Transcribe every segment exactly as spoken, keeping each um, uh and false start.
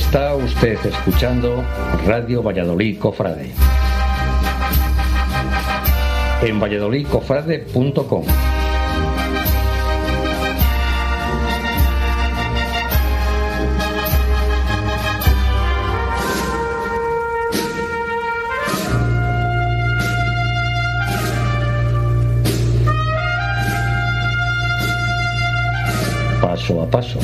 Está usted escuchando Radio Valladolid Cofrade en valladolid cofrade punto com. Paso a paso.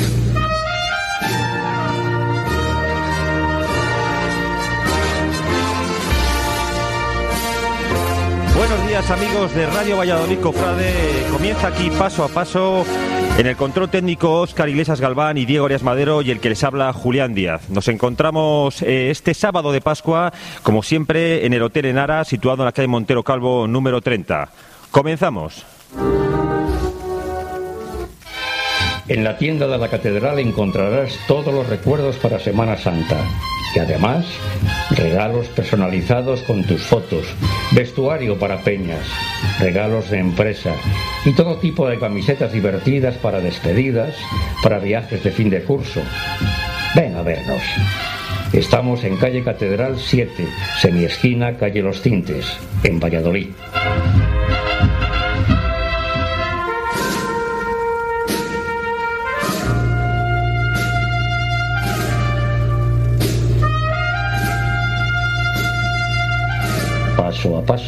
Buenos días, amigos de Radio Valladolid Cofrade. Comienza aquí Paso a Paso. En el control técnico, Óscar Iglesias Galván y Diego Arias Madero, y el que les habla, Julián Díaz. Nos encontramos eh, este sábado de Pascua, como siempre, en el Hotel Enara, situado en la calle Montero Calvo, número treinta. Comenzamos. En la tienda de la Catedral encontrarás todos los recuerdos para Semana Santa y además regalos personalizados con tus fotos, vestuario para peñas, regalos de empresa y todo tipo de camisetas divertidas para despedidas, para viajes de fin de curso. Ven a vernos. Estamos en calle Catedral siete, semiesquina calle Los Cintes, en Valladolid. Paso a paso.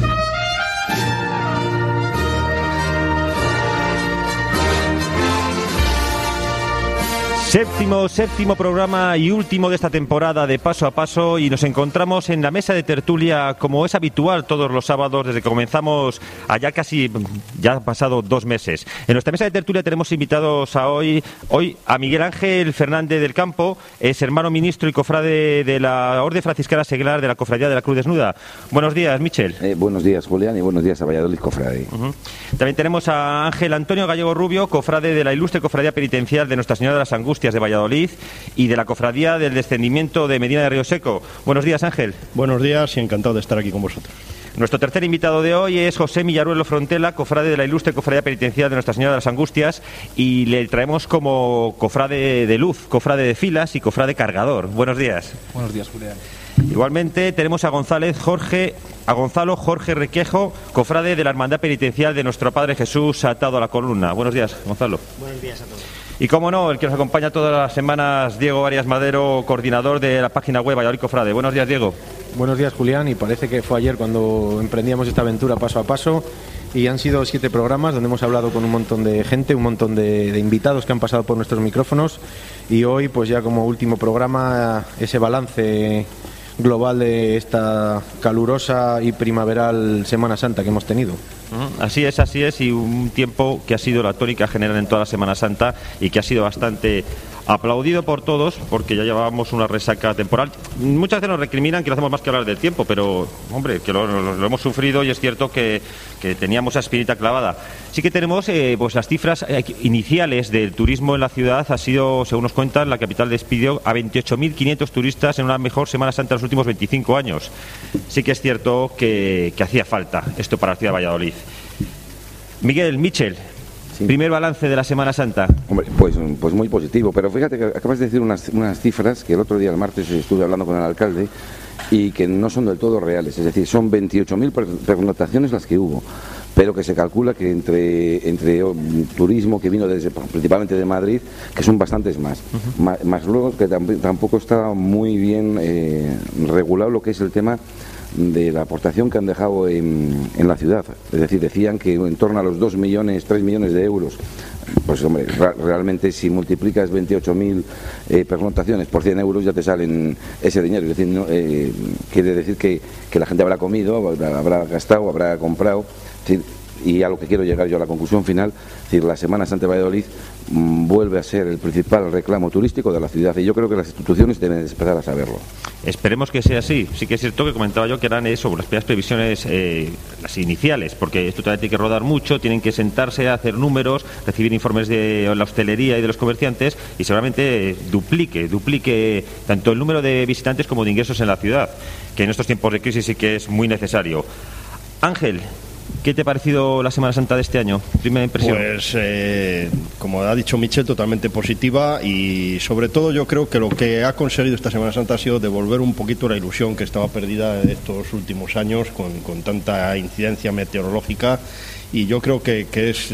Séptimo, séptimo programa y último de esta temporada de Paso a Paso, y nos encontramos en la mesa de tertulia como es habitual todos los sábados desde que comenzamos allá casi, ya han pasado dos meses. En nuestra mesa de tertulia tenemos invitados a hoy, hoy a Miguel Ángel Fernández del Campo, es hermano ministro y cofrade de la Orden Franciscana Seglar de la Cofradía de la Cruz Desnuda. Buenos días, Michel. Eh, buenos días, Julián, y buenos días a Valladolid Cofrade. Uh-huh. También tenemos a Ángel Antonio Gallego Rubio, cofrade de la Ilustre Cofradía Penitencial de Nuestra Señora de las Angustias de Valladolid y de la Cofradía del Descendimiento de Medina de Río Seco. Buenos días, Ángel. Buenos días y encantado de estar aquí con vosotros. Nuestro tercer invitado de hoy es José Millaruelo Frontela, cofrade de la Ilustre Cofradía Penitencial de Nuestra Señora de las Angustias, y le traemos como cofrade de luz, cofrade de filas y cofrade cargador. Buenos días. Buenos días, Julián. Igualmente tenemos a González Jorge, a Gonzalo Jorge Requejo, cofrade de la Hermandad Penitencial de Nuestro Padre Jesús atado a la columna. Buenos días, Gonzalo. Buenos días a todos. Y como no, el que nos acompaña todas las semanas, Diego Arias Madero, coordinador de la página web Valladolid Cofrade. Buenos días, Diego. Buenos días, Julián, y parece que fue ayer cuando emprendíamos esta aventura paso a paso, y han sido siete programas donde hemos hablado con un montón de gente, un montón de, de invitados que han pasado por nuestros micrófonos, y hoy pues ya como último programa ese balance global de esta calurosa y primaveral Semana Santa que hemos tenido. Así es, así es, y un tiempo que ha sido la tónica general en toda la Semana Santa y que ha sido bastante aplaudido por todos, porque ya llevábamos una resaca temporal. Muchas veces nos recriminan que no hacemos más que hablar del tiempo, pero, hombre, que lo, lo, lo hemos sufrido, y es cierto que, que teníamos esa espinita clavada. Sí que tenemos eh, pues las cifras eh, iniciales del turismo en la ciudad. Ha sido, según nos cuentan, la capital despidió a veintiocho mil quinientos turistas en una mejor Semana Santa en los últimos veinticinco años. Sí que es cierto que, que hacía falta esto para la ciudad de Valladolid. Miguel, Michel, sí. Primer balance de la Semana Santa. Hombre, pues, pues muy positivo, pero fíjate que acabas de decir unas, unas cifras que el otro día, el martes, estuve hablando con el alcalde y que no son del todo reales. Es decir, son veintiocho mil pernoctaciones las que hubo, pero que se calcula que entre, entre turismo que vino desde, principalmente de Madrid, que son bastantes más. Uh-huh. más, más luego que tam tampoco está muy bien eh, regulado lo que es el tema de la aportación que han dejado en, en la ciudad. Es decir, decían que en torno a los dos millones, tres millones de euros. Pues hombre, realmente si multiplicas veintiocho mil eh, pernoctaciones por cien euros ya te salen ese dinero. Es decir, no, eh, quiere decir que, que la gente habrá comido, habrá, habrá gastado, habrá comprado. Es decir, y a lo que quiero llegar yo a la conclusión final, es decir, la Semana Santa de Valladolid mmm, vuelve a ser el principal reclamo turístico de la ciudad, y yo creo que las instituciones deben empezar a saberlo. Esperemos que sea así. Sí que es cierto que comentaba yo que eran eso, las primeras previsiones, eh, las iniciales, porque esto todavía tiene que rodar mucho, tienen que sentarse a hacer números, recibir informes de la hostelería y de los comerciantes, y seguramente eh, duplique, duplique tanto el número de visitantes como de ingresos en la ciudad, que en estos tiempos de crisis sí que es muy necesario. Ángel, ¿qué te ha parecido la Semana Santa de este año? Primera impresión. Pues, eh, como ha dicho Michel, totalmente positiva, y sobre todo yo creo que lo que ha conseguido esta Semana Santa ha sido devolver un poquito la ilusión que estaba perdida en estos últimos años con, con tanta incidencia meteorológica. Y yo creo que, que es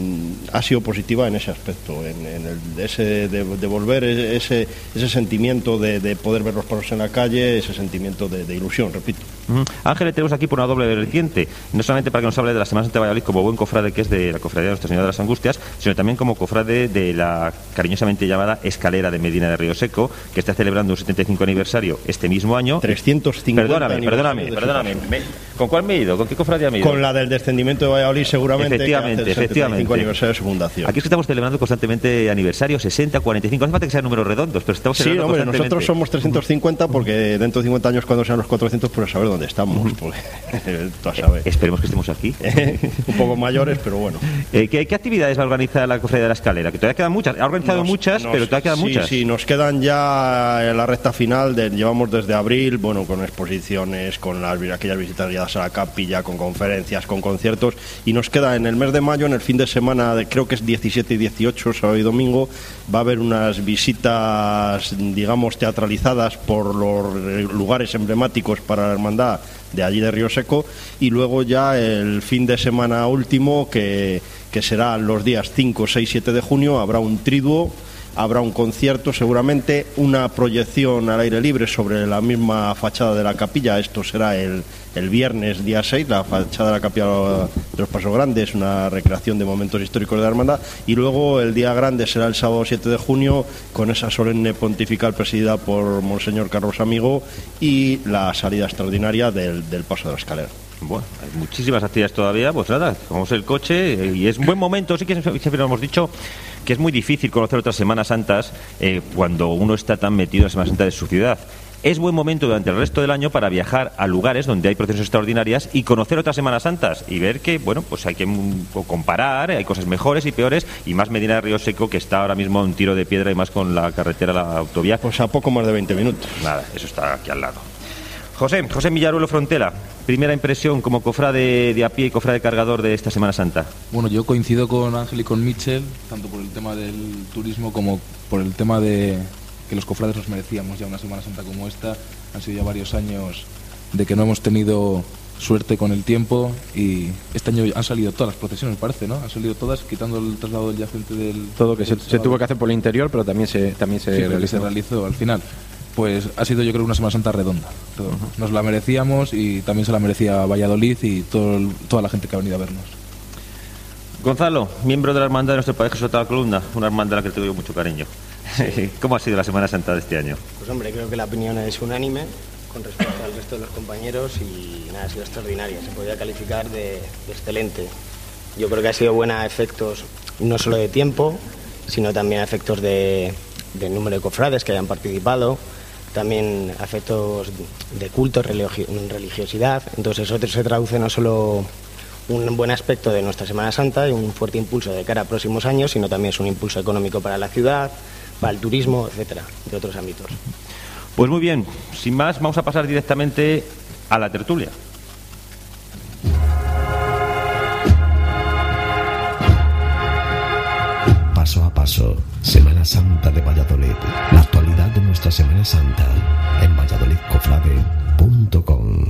ha sido positiva en ese aspecto, en, en el, ese de devolver ese, ese sentimiento de, de poder ver los pasos en la calle, ese sentimiento de, de ilusión, repito. Uh-huh. Ángel, tenemos aquí por una doble vertiente, no solamente para que nos hable de la Semana Santa de Valladolid como buen cofrade que es de la Cofradía de Nuestra Señora de las Angustias, sino también como cofrade de la cariñosamente llamada Escalera de Medina de Río Seco, que está celebrando un setenta y cinco aniversario este mismo año. trescientos cincuenta Perdóname, perdóname, perdóname. Me, ¿Con cuál me he ido? ¿Con qué cofradía me he ido? Con la del descendimiento de Valladolid, seguramente. Efectivamente, que hace el efectivamente. setenta y cinco aniversario de su fundación. Aquí es que estamos celebrando constantemente aniversarios, sesenta, cuarenta y cinco, no hace falta que sean números redondos, pero estamos Sí, celebrando hombre, constantemente. nosotros somos trescientos cincuenta porque dentro de cincuenta años, cuando sean los cuatrocientos, pues a saber dónde estamos. Porque, tú a saber. Eh, esperemos que estemos aquí. Un poco mayores, pero bueno. Eh, ¿qué, ¿Qué actividades va a organizar la Cofradía de la Escalera? Que todavía quedan muchas. Ha organizado Nos- muchas, nos- pero todavía quedan sí, muchas. Sí, nos quedan ya en la recta final. De, llevamos desde abril, bueno, con exposiciones, con las, aquellas visitas guiadas a la capilla, con conferencias, con conciertos. Y nos queda en el mes de mayo, en el fin de semana, de, creo que es diecisiete y dieciocho, sábado y domingo, va a haber unas visitas, digamos, teatralizadas por los lugares emblemáticos para la hermandad de allí de Río Seco, y luego ya el fin de semana último, que, que será los días cinco, seis, siete de junio, habrá un triduo, habrá un concierto, seguramente una proyección al aire libre sobre la misma fachada de la capilla. Esto será el, el viernes día seis, la fachada de la capilla de los Pasos Grandes, una recreación de momentos históricos de la hermandad, y luego el día grande será el sábado siete de junio, con esa solemne pontifical presidida por Monseñor Carlos Amigo, y la salida extraordinaria del, del Paso de la Escalera. Bueno, hay muchísimas actividades todavía, pues nada, vamos el coche eh, y es un buen momento. Sí que siempre lo hemos dicho que es muy difícil conocer otras Semanas Santas eh, cuando uno está tan metido en la Semana Santa de su ciudad. Es buen momento durante el resto del año para viajar a lugares donde hay procesos extraordinarias y conocer otras Semanas Santas y ver que, bueno, pues hay que mm, comparar, hay cosas mejores y peores, y más Medina de Río Seco, que está ahora mismo a un tiro de piedra, y más con la carretera, la autovía. Pues a poco más de veinte minutos. Nada, eso está aquí al lado. José, José Millaruelo Frontela, primera impresión como cofrade de a pie y cofrade cargador de esta Semana Santa. Bueno, yo coincido con Ángel y con Michel, tanto por el tema del turismo como por el tema de que los cofrades nos merecíamos ya una Semana Santa como esta. Han sido ya varios años de que no hemos tenido suerte con el tiempo, y este año han salido todas las procesiones, me parece, ¿no? Han salido todas, quitando el traslado del yacente del... Todo que se, del se sábado. tuvo que hacer por el interior, pero también se, también se Sí, pero que realizó. se realizó al final. Pues ha sido, yo creo, una Semana Santa redonda. Todo. Nos la merecíamos, y también se la merecía Valladolid y todo el- toda la gente que ha venido a vernos. Gonzalo, miembro de la hermandad de nuestro Padre Jesús de la Columna, una hermandad a la que te doy mucho cariño. ¿Cómo ha sido la Semana Santa de este año? Pues hombre, creo que la opinión es unánime con respecto al resto de los compañeros, y nada, ha sido extraordinaria, se podría calificar de, de excelente. Yo creo que ha sido buena a efectos no solo de tiempo, sino también a efectos de, de número de cofrades que hayan participado, también a efectos de culto, religio- religiosidad. Entonces eso se traduce no solo un buen aspecto de nuestra Semana Santa y un fuerte impulso de cara a próximos años, sino también es un impulso económico para la ciudad, para el turismo, etcétera, de otros ámbitos. Pues muy bien, sin más, vamos a pasar directamente a la tertulia. Paso a paso, Semana Santa de Valladolid. La actualidad de nuestra Semana Santa en valladolid cofrade punto com.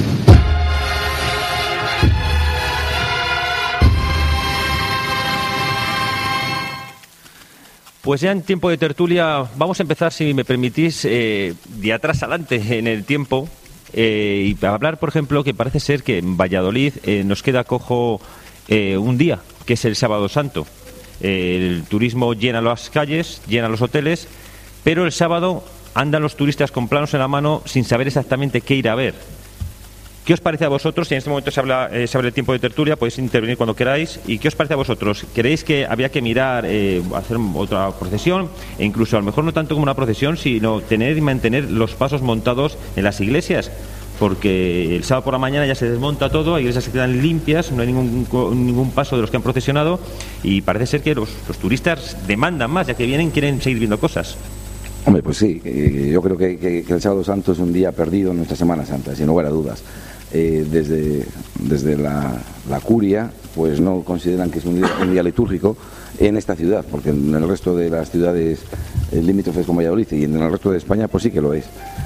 Pues ya en tiempo de tertulia vamos a empezar, si me permitís, eh, de atrás adelante en el tiempo, eh, y para hablar, por ejemplo, que parece ser que en Valladolid eh, nos queda cojo eh, un día, que es el Sábado Santo. Eh, el turismo llena las calles, llena los hoteles, pero el sábado andan los turistas con planos en la mano sin saber exactamente qué ir a ver. ¿Qué os parece a vosotros? Si en este momento se habla, eh, se abre el tiempo de tertulia, podéis intervenir cuando queráis. ¿Y qué os parece a vosotros? ¿Creéis que había que mirar, eh, hacer otra procesión? E incluso, a lo mejor no tanto como una procesión, sino tener y mantener los pasos montados en las iglesias. Porque el sábado por la mañana ya se desmonta todo, las iglesias se quedan limpias, no hay ningún, ningún paso de los que han procesionado, y parece ser que los, los turistas demandan más, ya que vienen, quieren seguir viendo cosas. Hombre, pues sí, eh, yo creo que, que, que el Sábado Santo es un día perdido en nuestra Semana Santa, sin lugar a dudas. eh, desde, desde la, la curia pues no consideran que es un día, un día litúrgico en esta ciudad, porque en el resto de las ciudades eh, limítrofes como Valladolid y en el resto de España pues sí que lo es.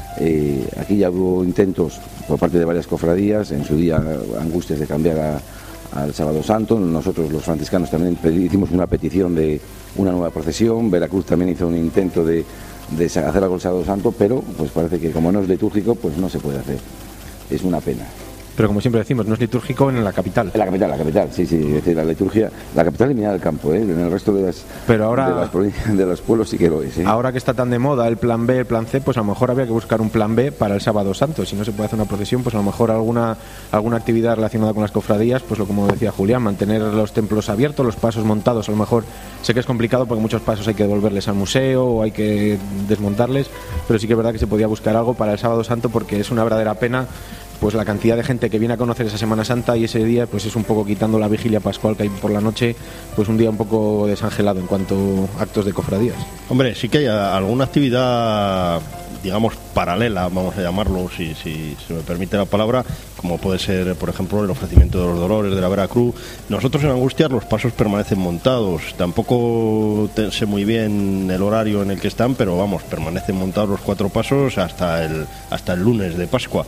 Eh, aquí ya hubo intentos por parte de varias cofradías, en su día Angustias, de cambiar a, al Sábado Santo. Nosotros los franciscanos también hicimos una petición de una nueva procesión. Veracruz también hizo un intento de, de hacer algo el Sábado Santo, pero pues parece que como no es litúrgico pues no se puede hacer. Es una pena. Pero como siempre decimos, no es litúrgico en la capital. En la capital, la capital, sí, sí. Es decir, la liturgia, la capital eliminada del campo, ¿eh? En el resto de las, Pero ahora, de las provincias, de los pueblos sí que lo es, ¿eh? Ahora que está tan de moda el plan B, el plan C, pues a lo mejor habría que buscar un plan B para el Sábado Santo. Si no se puede hacer una procesión, pues a lo mejor alguna alguna actividad relacionada con las cofradías, pues lo como decía Julián, mantener los templos abiertos, los pasos montados. A lo mejor sé que es complicado porque muchos pasos hay que devolverles al museo o hay que desmontarles, pero sí que es verdad que se podía buscar algo para el Sábado Santo, porque es una verdadera pena pues la cantidad de gente que viene a conocer esa Semana Santa, y ese día pues es un poco, quitando la vigilia pascual que hay por la noche, pues un día un poco desangelado en cuanto a actos de cofradías. Hombre, sí que hay alguna actividad, digamos, paralela, vamos a llamarlo, si, si se me permite la palabra, como puede ser, por ejemplo, el ofrecimiento de los dolores de la Veracruz. Nosotros en Angustias los pasos permanecen montados, tampoco sé muy bien el horario en el que están, pero vamos, permanecen montados los cuatro pasos hasta el, hasta el lunes de Pascua.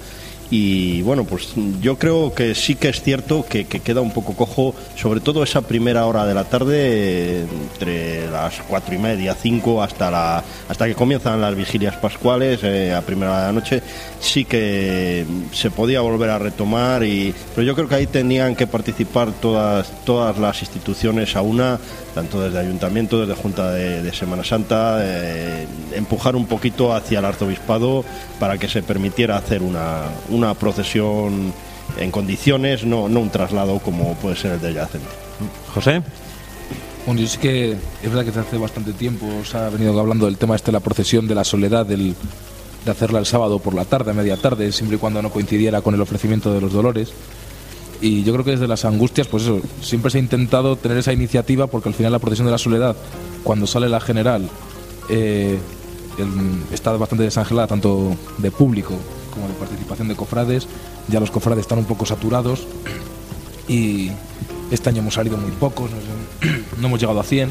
Y bueno, pues yo creo que sí que es cierto que, que queda un poco cojo, sobre todo esa primera hora de la tarde, entre las cuatro y media, cinco, hasta la hasta que comienzan las vigilias pascuales, eh, a primera hora de la noche. Sí que se podía volver a retomar, y pero yo creo que ahí tenían que participar todas todas las instituciones a una, tanto desde Ayuntamiento, desde Junta de, de Semana Santa, eh, empujar un poquito hacia el arzobispado para que se permitiera hacer una, una procesión en condiciones, no, no un traslado como puede ser el de Yacente. José. Bueno, yo sí que es verdad que desde hace bastante tiempo se ha venido hablando del tema este de la procesión de la soledad, del, de hacerla el sábado por la tarde, a media tarde, siempre y cuando no coincidiera con el ofrecimiento de los dolores. Y yo creo que desde las Angustias, pues eso, siempre se ha intentado tener esa iniciativa, porque al final la procesión de la soledad, cuando sale la general, eh, el, está bastante desangelada, tanto de público como de participación de cofrades. Ya los cofrades están un poco saturados y este año hemos salido muy pocos, no, sé, no hemos llegado a cien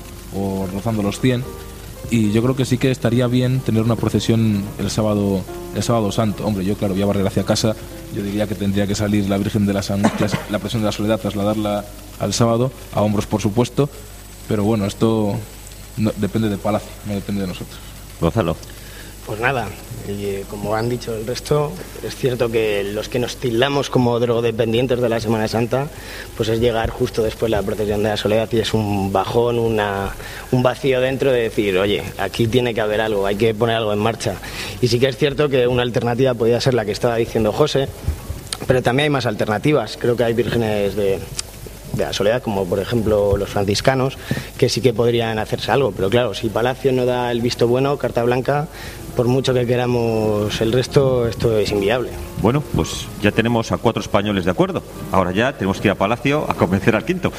o rozando los cien. Y yo creo que sí que estaría bien tener una procesión el sábado el sábado santo. Hombre, yo claro, voy a barrer hacia casa, yo diría que tendría que salir la Virgen de las Angustias, la procesión de la soledad, trasladarla al sábado, a hombros por supuesto, pero bueno, esto no, depende de Palacio, no depende de nosotros. Gonzalo. Pues nada, y como han dicho el resto, es cierto que los que nos tildamos como drogodependientes de la Semana Santa, pues es llegar justo después de la procesión de la soledad y es un bajón, una, un vacío dentro de decir, oye, aquí tiene que haber algo, hay que poner algo en marcha. Y sí que es cierto que una alternativa podría ser la que estaba diciendo José, pero también hay más alternativas. Creo que hay vírgenes de... de la soledad, como por ejemplo los franciscanos, que sí que podrían hacerse algo, pero claro, si Palacio no da el visto bueno, carta blanca, por mucho que queramos el resto, esto es inviable. Bueno, pues ya tenemos a cuatro españoles de acuerdo. Ahora ya tenemos que ir a Palacio a convencer al quinto.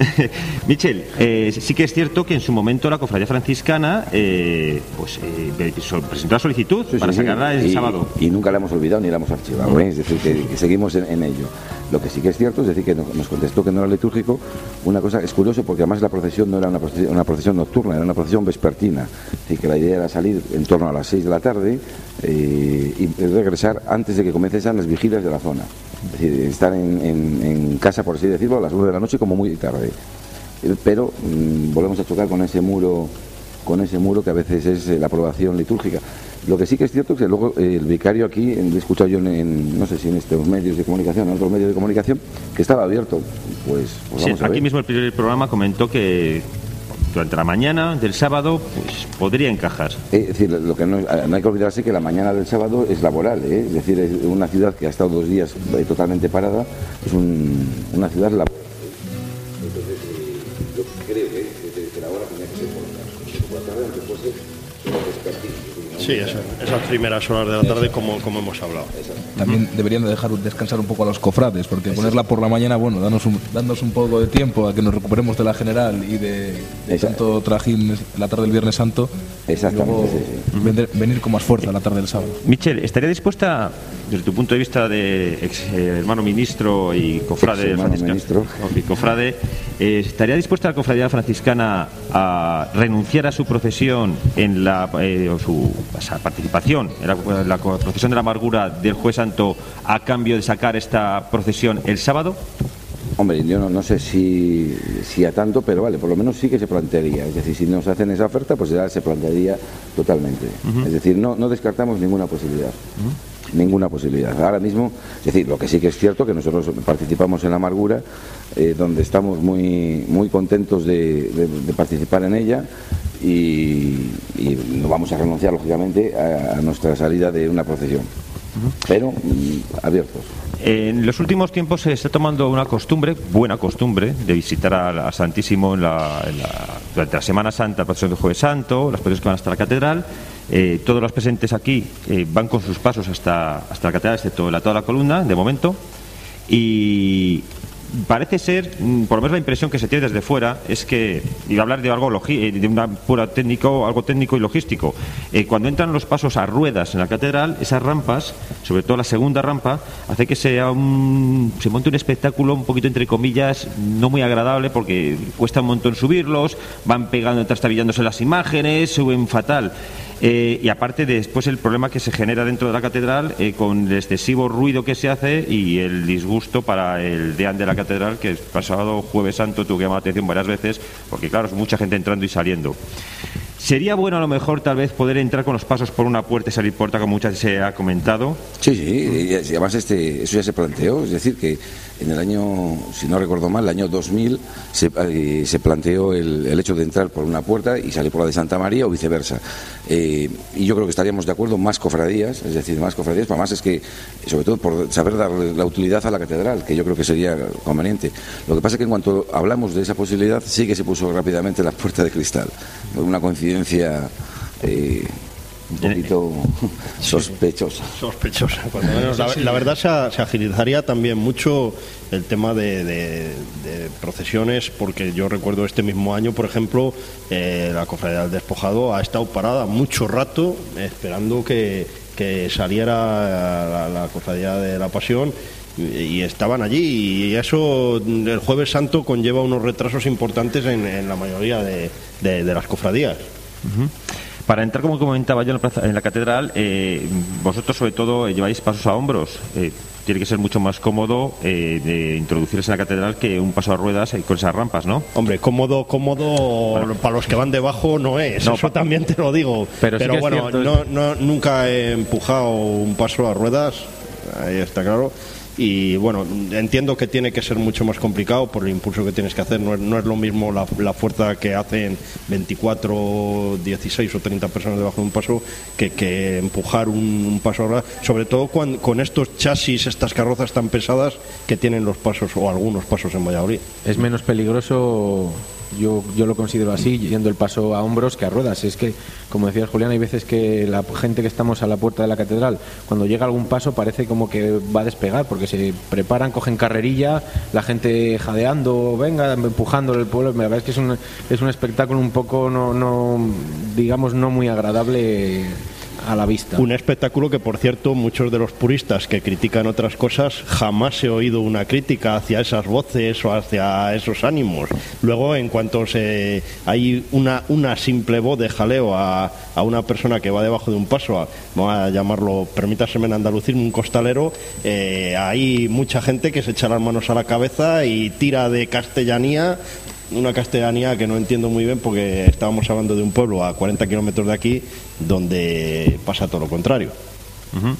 Michel, eh, sí que es cierto que en su momento la Cofradía Franciscana eh, pues eh, presentó la solicitud sí, para sí, sacarla el y, sábado. Y nunca la hemos olvidado ni la hemos archivado, ¿eh? Es decir, que, que seguimos en, en ello. Lo que sí que es cierto es decir que nos contestó que no era litúrgico. Una cosa es curioso porque además la procesión no era una procesión, una procesión nocturna, era una procesión vespertina. Es decir, que la idea era salir en torno a las seis de la tarde eh, y regresar antes de que comencen las vigilias de la zona. Es decir, estar en, en, en casa, por así decirlo, a las nueve de la noche como muy tarde. Pero mmm, volvemos a chocar con ese muro, con ese muro que a veces es la aprobación litúrgica. Lo que sí que es cierto es que luego eh, el vicario aquí, he escuchado yo en, en, no sé si en estos medios de comunicación, en otros medios de comunicación, que estaba abierto. Pues, pues vamos sí, a ver. Aquí mismo el programa comentó que durante la mañana del sábado pues podría encajar. Es decir, lo que no, no hay que olvidarse que la mañana del sábado es laboral, ¿eh? Es decir, es una ciudad que ha estado dos días eh, totalmente parada, es un, una ciudad laboral. Entonces, eh, yo creo que, que, que la hora tenía que ser por la tarde, por la tarde, aunque fuese Sí, esa, esas primeras horas de la tarde, como, como hemos hablado. También deberían de dejar descansar un poco a los cofrades, porque ponerla por la mañana, bueno, danos un, danos un poco de tiempo a que nos recuperemos de la general y de, de tanto trajín la tarde del Viernes Santo. Exactamente. Y luego Sí, sí. venir, venir con más fuerza la tarde del sábado. Michel, ¿estaría dispuesta, desde tu punto de vista de ex eh, hermano ministro y cofrade Ex hermano franciscano, ministro. y cofrade, eh, ¿estaría dispuesta la cofradía franciscana a renunciar a su procesión en la eh, o su o sea, participación en la, en la procesión de la amargura del Jueves Santo a cambio de sacar esta procesión el sábado? Hombre, yo no, no sé si, si a tanto, pero vale, por lo menos sí que se plantearía. Es decir, si nos hacen esa oferta, pues ya se plantearía totalmente. Uh-huh. Es decir, no, no descartamos ninguna posibilidad. Uh-huh. Ninguna posibilidad. Ahora mismo, es decir, lo que sí que es cierto que nosotros participamos en la amargura, eh, donde estamos muy, muy contentos de, de, de participar en ella y, y no vamos a renunciar, lógicamente, a, a nuestra salida de una procesión. Uh-huh. Pero mm, abiertos. En los últimos tiempos se está tomando una costumbre, buena costumbre, de visitar a, a Santísimo en la, en la, durante la Semana Santa, la procesión del Jueves Santo, las procesiones que van hasta la catedral. Eh, todos los presentes aquí eh, van con sus pasos hasta, hasta la catedral, excepto la, toda la columna, de momento. Y parece ser, por lo menos la impresión que se tiene desde fuera, es que, y a hablar de algo logi- de una pura técnico, algo técnico y logístico, eh, cuando entran los pasos a ruedas en la catedral, esas rampas, sobre todo la segunda rampa, hace que sea un, se monte un espectáculo un poquito entre comillas no muy agradable, porque cuesta un montón subirlos, van pegando, trastabillándose las imágenes, suben fatal. Eh, y aparte de después el problema que se genera dentro de la catedral eh, con el excesivo ruido que se hace y el disgusto para el deán de la catedral, que el pasado Jueves Santo tuvo que llamar la atención varias veces, porque claro, es mucha gente entrando y saliendo. Sería bueno a lo mejor tal vez poder entrar con los pasos por una puerta y salir por otra, como muchas veces se ha comentado. Sí, sí, y además este, eso ya se planteó, es decir, que en el año, si no recuerdo mal, el año dos mil se, eh, se planteó el, el hecho de entrar por una puerta y salir por la de Santa María o viceversa. Eh, y yo creo que estaríamos de acuerdo, más cofradías, es decir, más cofradías, para más es que, sobre todo por saber darle la utilidad a la catedral, que yo creo que sería conveniente. Lo que pasa es que en cuanto hablamos de esa posibilidad, sí que se puso rápidamente la puerta de cristal, una coincidencia eh, un poquito sospechosa. Sospechosa, cuando menos. La, la verdad se, se agilizaría también mucho el tema de, de, de procesiones, porque yo recuerdo este mismo año, por ejemplo, eh, la Cofradía del Despojado ha estado parada mucho rato esperando que, que saliera la, la Cofradía de la Pasión, y estaban allí, y eso el Jueves Santo conlleva unos retrasos importantes en, en la mayoría de, de, de las cofradías. Uh-huh. Para entrar, como comentaba yo en la, plaza, en la catedral, eh, vosotros sobre todo eh, lleváis pasos a hombros. Eh, tiene que ser mucho más cómodo eh, de introducirse en la catedral que un paso a ruedas eh, con esas rampas, ¿no? Hombre, cómodo, cómodo bueno, para los que van debajo no es, no, eso también te lo digo. Pero, pero sí bueno, no, no, nunca he empujado un paso a ruedas, ahí está claro. Y bueno, entiendo que tiene que ser mucho más complicado por el impulso que tienes que hacer. No es, no es lo mismo la, la fuerza que hacen veinticuatro, dieciséis o treinta personas debajo de un paso que, que empujar un, un paso ahora, sobre todo con, con estos chasis, estas carrozas tan pesadas que tienen los pasos o algunos pasos en Valladolid. Es menos peligroso. Yo, yo lo considero así, yendo el paso a hombros que a ruedas. Es que, como decía Julián, hay veces que la gente que estamos a la puerta de la catedral, cuando llega algún paso parece como que va a despegar, porque se preparan, cogen carrerilla, la gente jadeando, venga, empujándole el pueblo. La verdad es que es un, es un espectáculo un poco, no, no digamos, no muy agradable a la vista. Un espectáculo que, por cierto, muchos de los puristas que critican otras cosas, jamás he oído una crítica hacia esas voces o hacia esos ánimos. Luego, en cuanto se hay una, una simple voz de jaleo a, a una persona que va debajo de un paso, a, vamos a llamarlo, permítaseme en andalucismo, un costalero, eh, hay mucha gente que se echa las manos a la cabeza y tira de castellanía, una castellanía que no entiendo muy bien, porque estábamos hablando de un pueblo a cuarenta kilómetros de aquí donde pasa todo lo contrario. Uh-huh.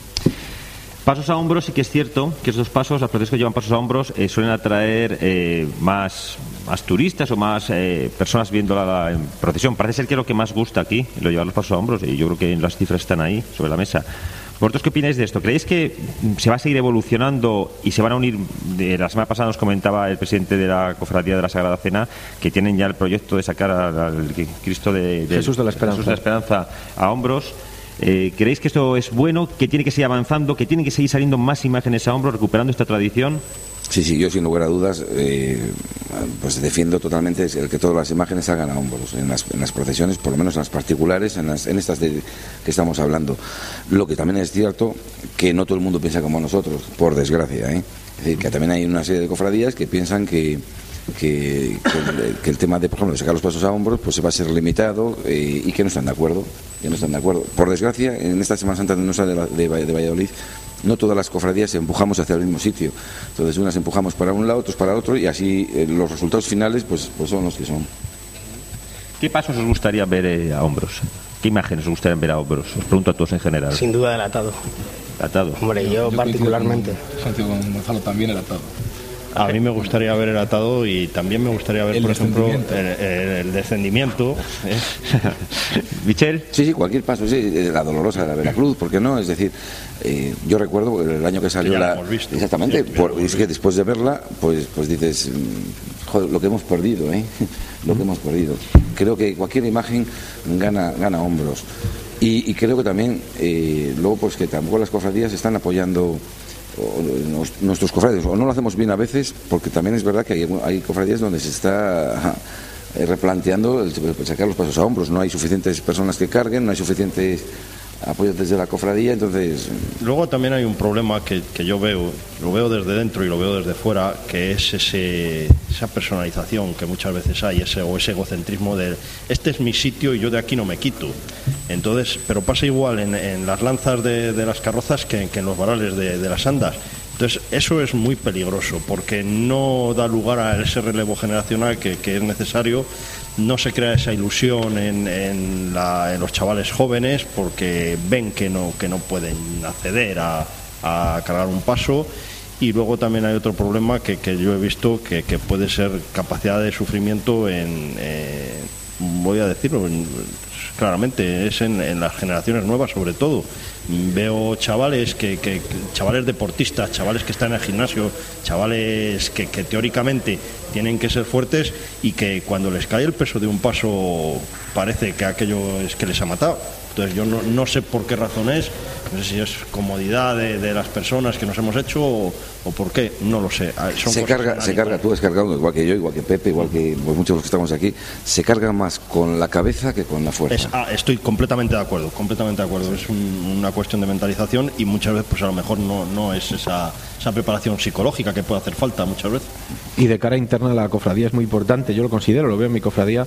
Pasos a hombros, sí que es cierto que esos pasos, las procesiones que llevan pasos a hombros eh, suelen atraer eh, más, más turistas o más eh, personas viendo la, la procesión. Parece ser que es lo que más gusta aquí, lo llevar los pasos a hombros, y yo creo que las cifras están ahí sobre la mesa. ¿Vosotros qué opináis de esto? ¿Creéis que se va a seguir evolucionando y se van a unir? De la semana pasada nos comentaba el presidente de la Cofradía de la Sagrada Cena que tienen ya el proyecto de sacar al, al Cristo de, de Jesús de la Esperanza, Jesús de la Esperanza a hombros. Eh, ¿Creéis que esto es bueno, que tiene que seguir avanzando, que tienen que seguir saliendo más imágenes a hombros, recuperando esta tradición? Sí, sí, yo sin lugar a dudas eh, pues defiendo totalmente el que todas las imágenes salgan a hombros en las, en las procesiones, por lo menos en las particulares, en, las, en estas de, que estamos hablando. Lo que también es cierto que no todo el mundo piensa como nosotros, por desgracia, ¿eh? Es decir, que también hay una serie de cofradías que piensan que Que, que, el, que el tema de, por ejemplo, de sacar los pasos a hombros pues se va a ser limitado eh, y que no están de acuerdo, que no están de acuerdo. Por desgracia, en esta Semana Santa nuestra de, de, de Valladolid, no todas las cofradías empujamos hacia el mismo sitio. Entonces, unas empujamos para un lado, otros para el otro, y así eh, los resultados finales pues, pues son los que son. ¿Qué pasos os gustaría ver eh, a hombros? ¿Qué imágenes os gustaría ver a hombros? Os pregunto a todos en general. Sin duda el atado. Atado. Hombre, yo, yo particularmente. Santiago con Gonzalo también el atado. A mí me gustaría ver el atado y también me gustaría ver, el por ejemplo, el, descendimiento. el, el descendimiento. ¿eh? ¿Michel? Sí, sí, cualquier paso, sí, la dolorosa de la Veracruz, ¿por qué no? Es decir, eh, yo recuerdo el año que salió ya la... la hemos visto. Exactamente, Sí, por, hemos es que después de verla, pues, pues dices, joder, lo que hemos perdido, ¿eh? Lo que hemos perdido. Creo que cualquier imagen gana, gana hombros. Y, y creo que también, eh, luego, pues que tampoco las cofradías están apoyando... O nuestros cofrades, o no lo hacemos bien a veces, porque también es verdad que hay, hay cofradías donde se está replanteando el sacar los pasos a hombros, no hay suficientes personas que carguen, no hay suficientes apoyos desde la cofradía, entonces... Luego también hay un problema que, que yo veo, lo veo desde dentro y lo veo desde fuera, que es ese, esa personalización que muchas veces hay, ese, o ese egocentrismo de este es mi sitio y yo de aquí no me quito. Entonces, pero pasa igual en, en las lanzas de, de las carrozas que, que en los varales de, de las andas. Entonces, eso es muy peligroso porque no da lugar a ese relevo generacional que, que es necesario. No se crea esa ilusión en, en, la, en los chavales jóvenes porque ven que no, que no pueden acceder a, a cargar un paso. Y luego también hay otro problema que, que yo he visto que, que puede ser capacidad de sufrimiento en, eh, voy a decirlo en, claramente, es en, en las generaciones nuevas sobre todo. Veo chavales que, que chavales deportistas, chavales que están en el gimnasio, chavales que, que teóricamente tienen que ser fuertes y que cuando les cae el peso de un paso parece que aquello es que les ha matado. Entonces yo no, no sé por qué razón es, no sé si es comodidad de, de las personas que nos hemos hecho o, o por qué, no lo sé. Son se carga, se carga, tú has cargado igual que yo, igual que Pepe, igual que pues, muchos de los que estamos aquí, se carga más con la cabeza que con la fuerza. Es, ah, estoy completamente de acuerdo, completamente de acuerdo. Es un, una cuestión de mentalización y muchas veces pues a lo mejor no, no es esa, esa preparación psicológica que puede hacer falta muchas veces. Y de cara interna la cofradía es muy importante, yo lo considero, lo veo en mi cofradía,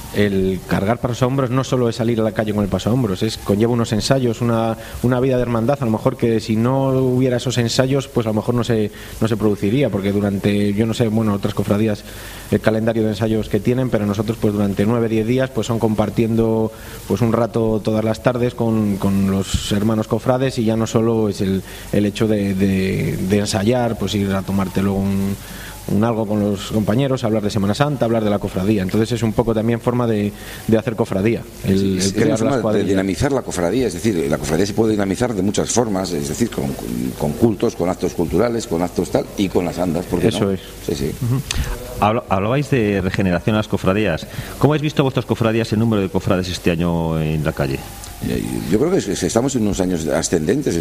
el cargar pasos a hombros no solo es salir a la calle con el paso a hombros, es conlleva unos ensayos, una, una vida de hermandad, a lo mejor que si no hubiera esos ensayos, pues a lo mejor no se, no se produciría, porque durante, yo no sé, bueno, otras cofradías, el calendario de ensayos que tienen, pero nosotros pues durante nueve, diez días pues son compartiendo pues un rato todas las tardes con, con los hermanos cofrades y ya no solo es el, el hecho de, de, de ensayar, pues ir a tomarte luego un un algo con los compañeros, hablar de Semana Santa, hablar de la cofradía. Entonces es un poco también forma de, de hacer cofradía, el, sí, es, el crear es una las forma de cuadrillas. dinamizar la cofradía, es decir, la cofradía se puede dinamizar de muchas formas, es decir, con, con cultos, con actos culturales, con actos tal y con las andas, porque eso no? es. Sí, sí. Uh-huh. Hablabais de regeneración a las cofradías. ¿Cómo habéis visto vuestras cofradías, el número de cofrades este año en la calle? Yo creo que estamos en unos años ascendentes.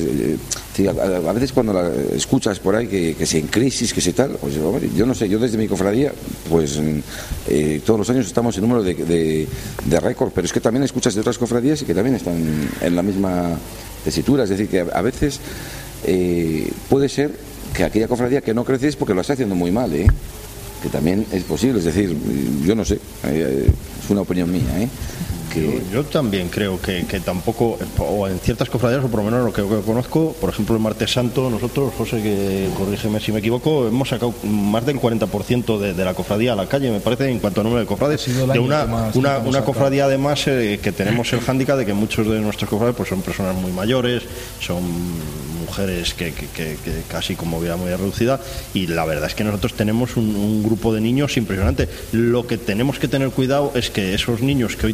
A veces cuando la escuchas por ahí que, que si en crisis, que si tal, pues yo no sé, yo desde mi cofradía, pues eh, todos los años estamos en número de, de, de récord, pero es que también escuchas de otras cofradías y que también están en la misma tesitura, es decir, que a veces eh, puede ser que aquella cofradía que no crece es porque lo está haciendo muy mal, ¿eh? Que también es posible, es decir, yo no sé, eh, es una opinión mía, ¿eh? Yo, yo también creo que, que tampoco, o en ciertas cofradías, o por lo menos lo que, que conozco, por ejemplo el Martes Santo, nosotros, José, que corrígeme si me equivoco, hemos sacado más del cuarenta por ciento de, de la cofradía a la calle, me parece, en cuanto a número de cofrades, de una, una, una cofradía además eh, que tenemos el hándicap de que muchos de nuestros cofrades pues son personas muy mayores, son mujeres que, que, que, que casi como vida muy reducida, y la verdad es que nosotros tenemos un, un grupo de niños impresionante. Lo que tenemos que tener cuidado es que esos niños que hoy tienen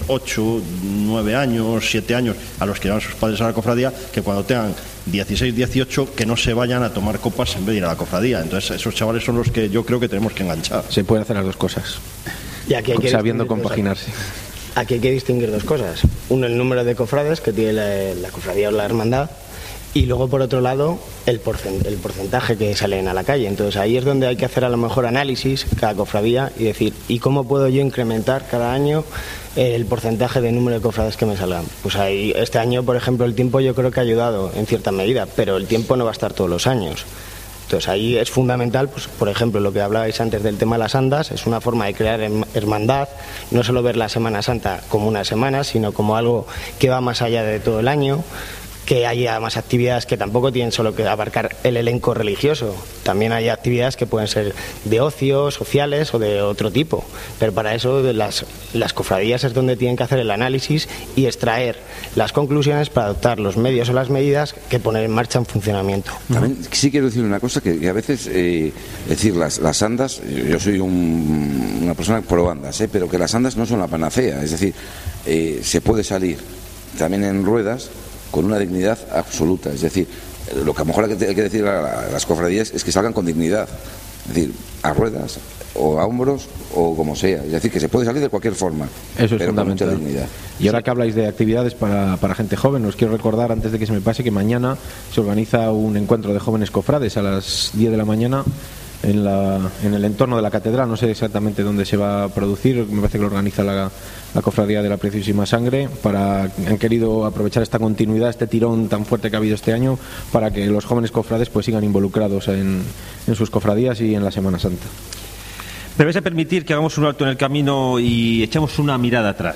ocho, nueve años, siete años, a los que llevan sus padres a la cofradía, que cuando tengan dieciséis, dieciocho, que no se vayan a tomar copas en vez de ir a la cofradía. Entonces esos chavales son los que yo creo que tenemos que enganchar. Se pueden hacer las dos cosas, y aquí hay que sabiendo compaginarse. Aquí hay que distinguir dos cosas. Uno, el número de cofrades que tiene la, la cofradía o la hermandad, y luego, por otro lado, el, porcent- el porcentaje que salen a la calle. Entonces ahí es donde hay que hacer a lo mejor análisis cada cofradía y decir, ¿y cómo puedo yo incrementar cada año el porcentaje de número de cofrades que me salgan? Pues ahí, este año, por ejemplo, el tiempo yo creo que ha ayudado en cierta medida, pero el tiempo no va a estar todos los años. Entonces ahí es fundamental, pues, por ejemplo, lo que hablabais antes del tema de las andas, es una forma de crear hermandad, no solo ver la Semana Santa como una semana, sino como algo que va más allá de todo el año, que haya más actividades que tampoco tienen solo que abarcar el elenco religioso. También hay actividades que pueden ser de ocio, sociales o de otro tipo. Pero para eso las, las cofradías es donde tienen que hacer el análisis y extraer las conclusiones para adoptar los medios o las medidas que poner en marcha en funcionamiento. También sí quiero decir una cosa, que, que a veces, eh, es decir, las, las andas, yo soy un, una persona pro andas, eh, pero que las andas no son la panacea. Es decir, eh, se puede salir también en ruedas con una dignidad absoluta. Es decir, lo que a lo mejor hay que, hay que decir a las cofradías es que salgan con dignidad, es decir, a ruedas o a hombros o como sea, es decir, que se puede salir de cualquier forma. Eso es pero fundamental. con mucha dignidad. Y ahora que habláis de actividades para, para gente joven, os quiero recordar, antes de que se me pase, que mañana se organiza un encuentro de jóvenes cofrades a las diez de la mañana en, la, en el entorno de la catedral. No sé exactamente dónde se va a producir, me parece que lo organiza la, la Cofradía de la Preciosísima Sangre. Para, han querido aprovechar esta continuidad, este tirón tan fuerte que ha habido este año, para que los jóvenes cofrades pues sigan involucrados en, en sus cofradías y en la Semana Santa. Me vais a permitir que hagamos un alto en el camino y echemos una mirada atrás.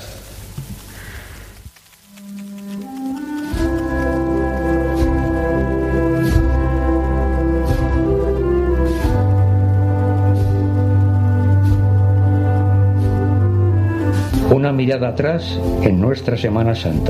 Una mirada atrás en nuestra Semana Santa.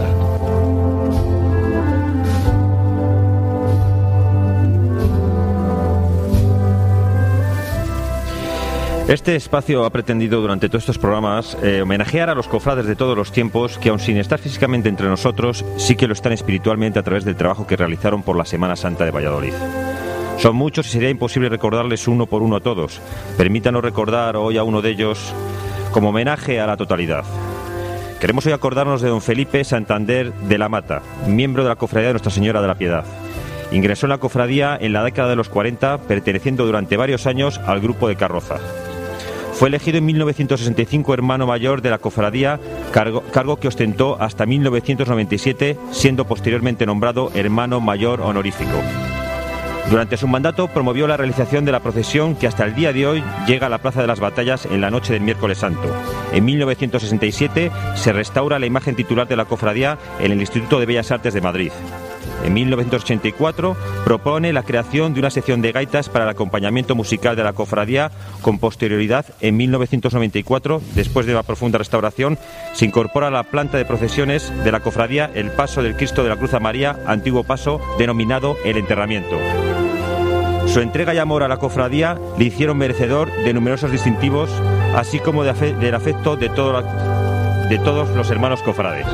Este espacio ha pretendido durante todos estos programas eh, homenajear a los cofrades de todos los tiempos que, aun sin estar físicamente entre nosotros, sí que lo están espiritualmente a través del trabajo que realizaron por la Semana Santa de Valladolid. Son muchos y sería imposible recordarles uno por uno a todos. Permítanos recordar hoy a uno de ellos como homenaje a la totalidad. Queremos hoy acordarnos de don Felipe Santander de la Mata, miembro de la Cofradía de Nuestra Señora de la Piedad. Ingresó en la cofradía en la década de los cuarenta, perteneciendo durante varios años al grupo de Carroza. Fue elegido en mil novecientos sesenta y cinco hermano mayor de la cofradía, cargo, cargo que ostentó hasta mil novecientos noventa y siete, siendo posteriormente nombrado hermano mayor honorífico. Durante su mandato promovió la realización de la procesión que hasta el día de hoy llega a la Plaza de las Batallas en la noche del Miércoles Santo. En mil novecientos sesenta y siete se restaura la imagen titular de la cofradía en el Instituto de Bellas Artes de Madrid. En mil novecientos ochenta y cuatro propone la creación de una sección de gaitas para el acompañamiento musical de la cofradía. Con posterioridad, en mil novecientos noventa y cuatro, después de una profunda restauración, se incorpora a la planta de procesiones de la cofradía el paso del Cristo de la Cruz a María, antiguo paso denominado el enterramiento. Su entrega y amor a la cofradía le hicieron merecedor de numerosos distintivos, así como de afe- del afecto de, todo la, de todos los hermanos cofrades.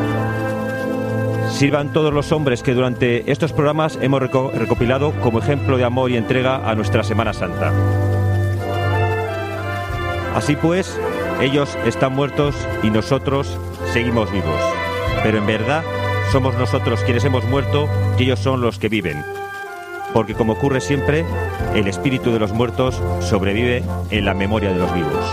Sirvan todos los hombres que durante estos programas hemos reco- recopilado como ejemplo de amor y entrega a nuestra Semana Santa. Así pues, ellos están muertos y nosotros seguimos vivos. Pero en verdad somos nosotros quienes hemos muerto y ellos son los que viven. Porque, como ocurre siempre, el espíritu de los muertos sobrevive en la memoria de los vivos.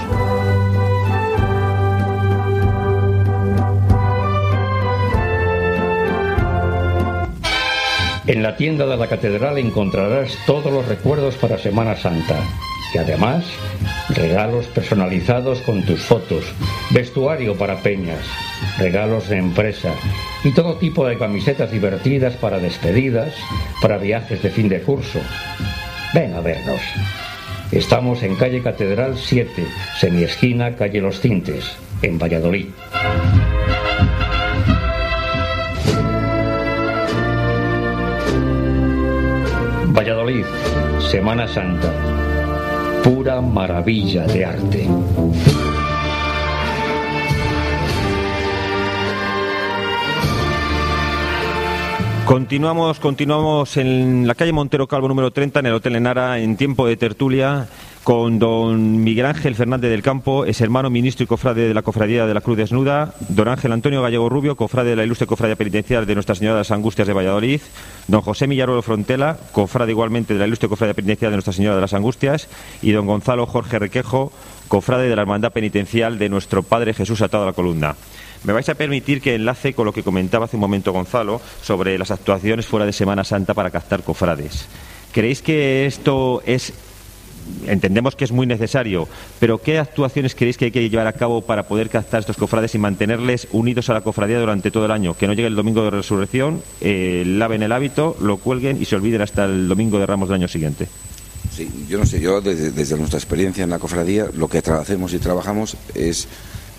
En la tienda de la catedral encontrarás todos los recuerdos para Semana Santa y además regalos personalizados con tus fotos, vestuario para peñas, regalos de empresa y todo tipo de camisetas divertidas para despedidas, para viajes de fin de curso. Ven a vernos. Estamos en calle Catedral siete, semiesquina calle Los Cintes, en Valladolid. Valladolid, Semana Santa. Pura maravilla de arte. Continuamos, continuamos en la calle Montero Calvo número treinta, en el Hotel Enara, en tiempo de tertulia, con don Miguel Ángel Fernández del Campo, es hermano ministro y cofrade de la Cofradía de la Cruz Desnuda, don Ángel Antonio Gallego Rubio, cofrade de la Ilustre Cofradía Penitencial de Nuestra Señora de las Angustias de Valladolid, don José Millaruelo Frontela, cofrade igualmente de la Ilustre Cofradía Penitencial de Nuestra Señora de las Angustias, y don Gonzalo Jorge Requejo, cofrade de la Hermandad Penitencial de Nuestro Padre Jesús atado a la columna. Me vais a permitir que enlace con lo que comentaba hace un momento Gonzalo sobre las actuaciones fuera de Semana Santa para captar cofrades. ¿Creéis que esto es, entendemos que es muy necesario, pero qué actuaciones creéis que hay que llevar a cabo para poder captar estos cofrades y mantenerles unidos a la cofradía durante todo el año? Que no llegue el domingo de resurrección, eh, laven el hábito, lo cuelguen y se olviden hasta el domingo de Ramos del año siguiente. Sí, yo no sé, yo desde, desde nuestra experiencia en la cofradía, lo que tra- hacemos y trabajamos es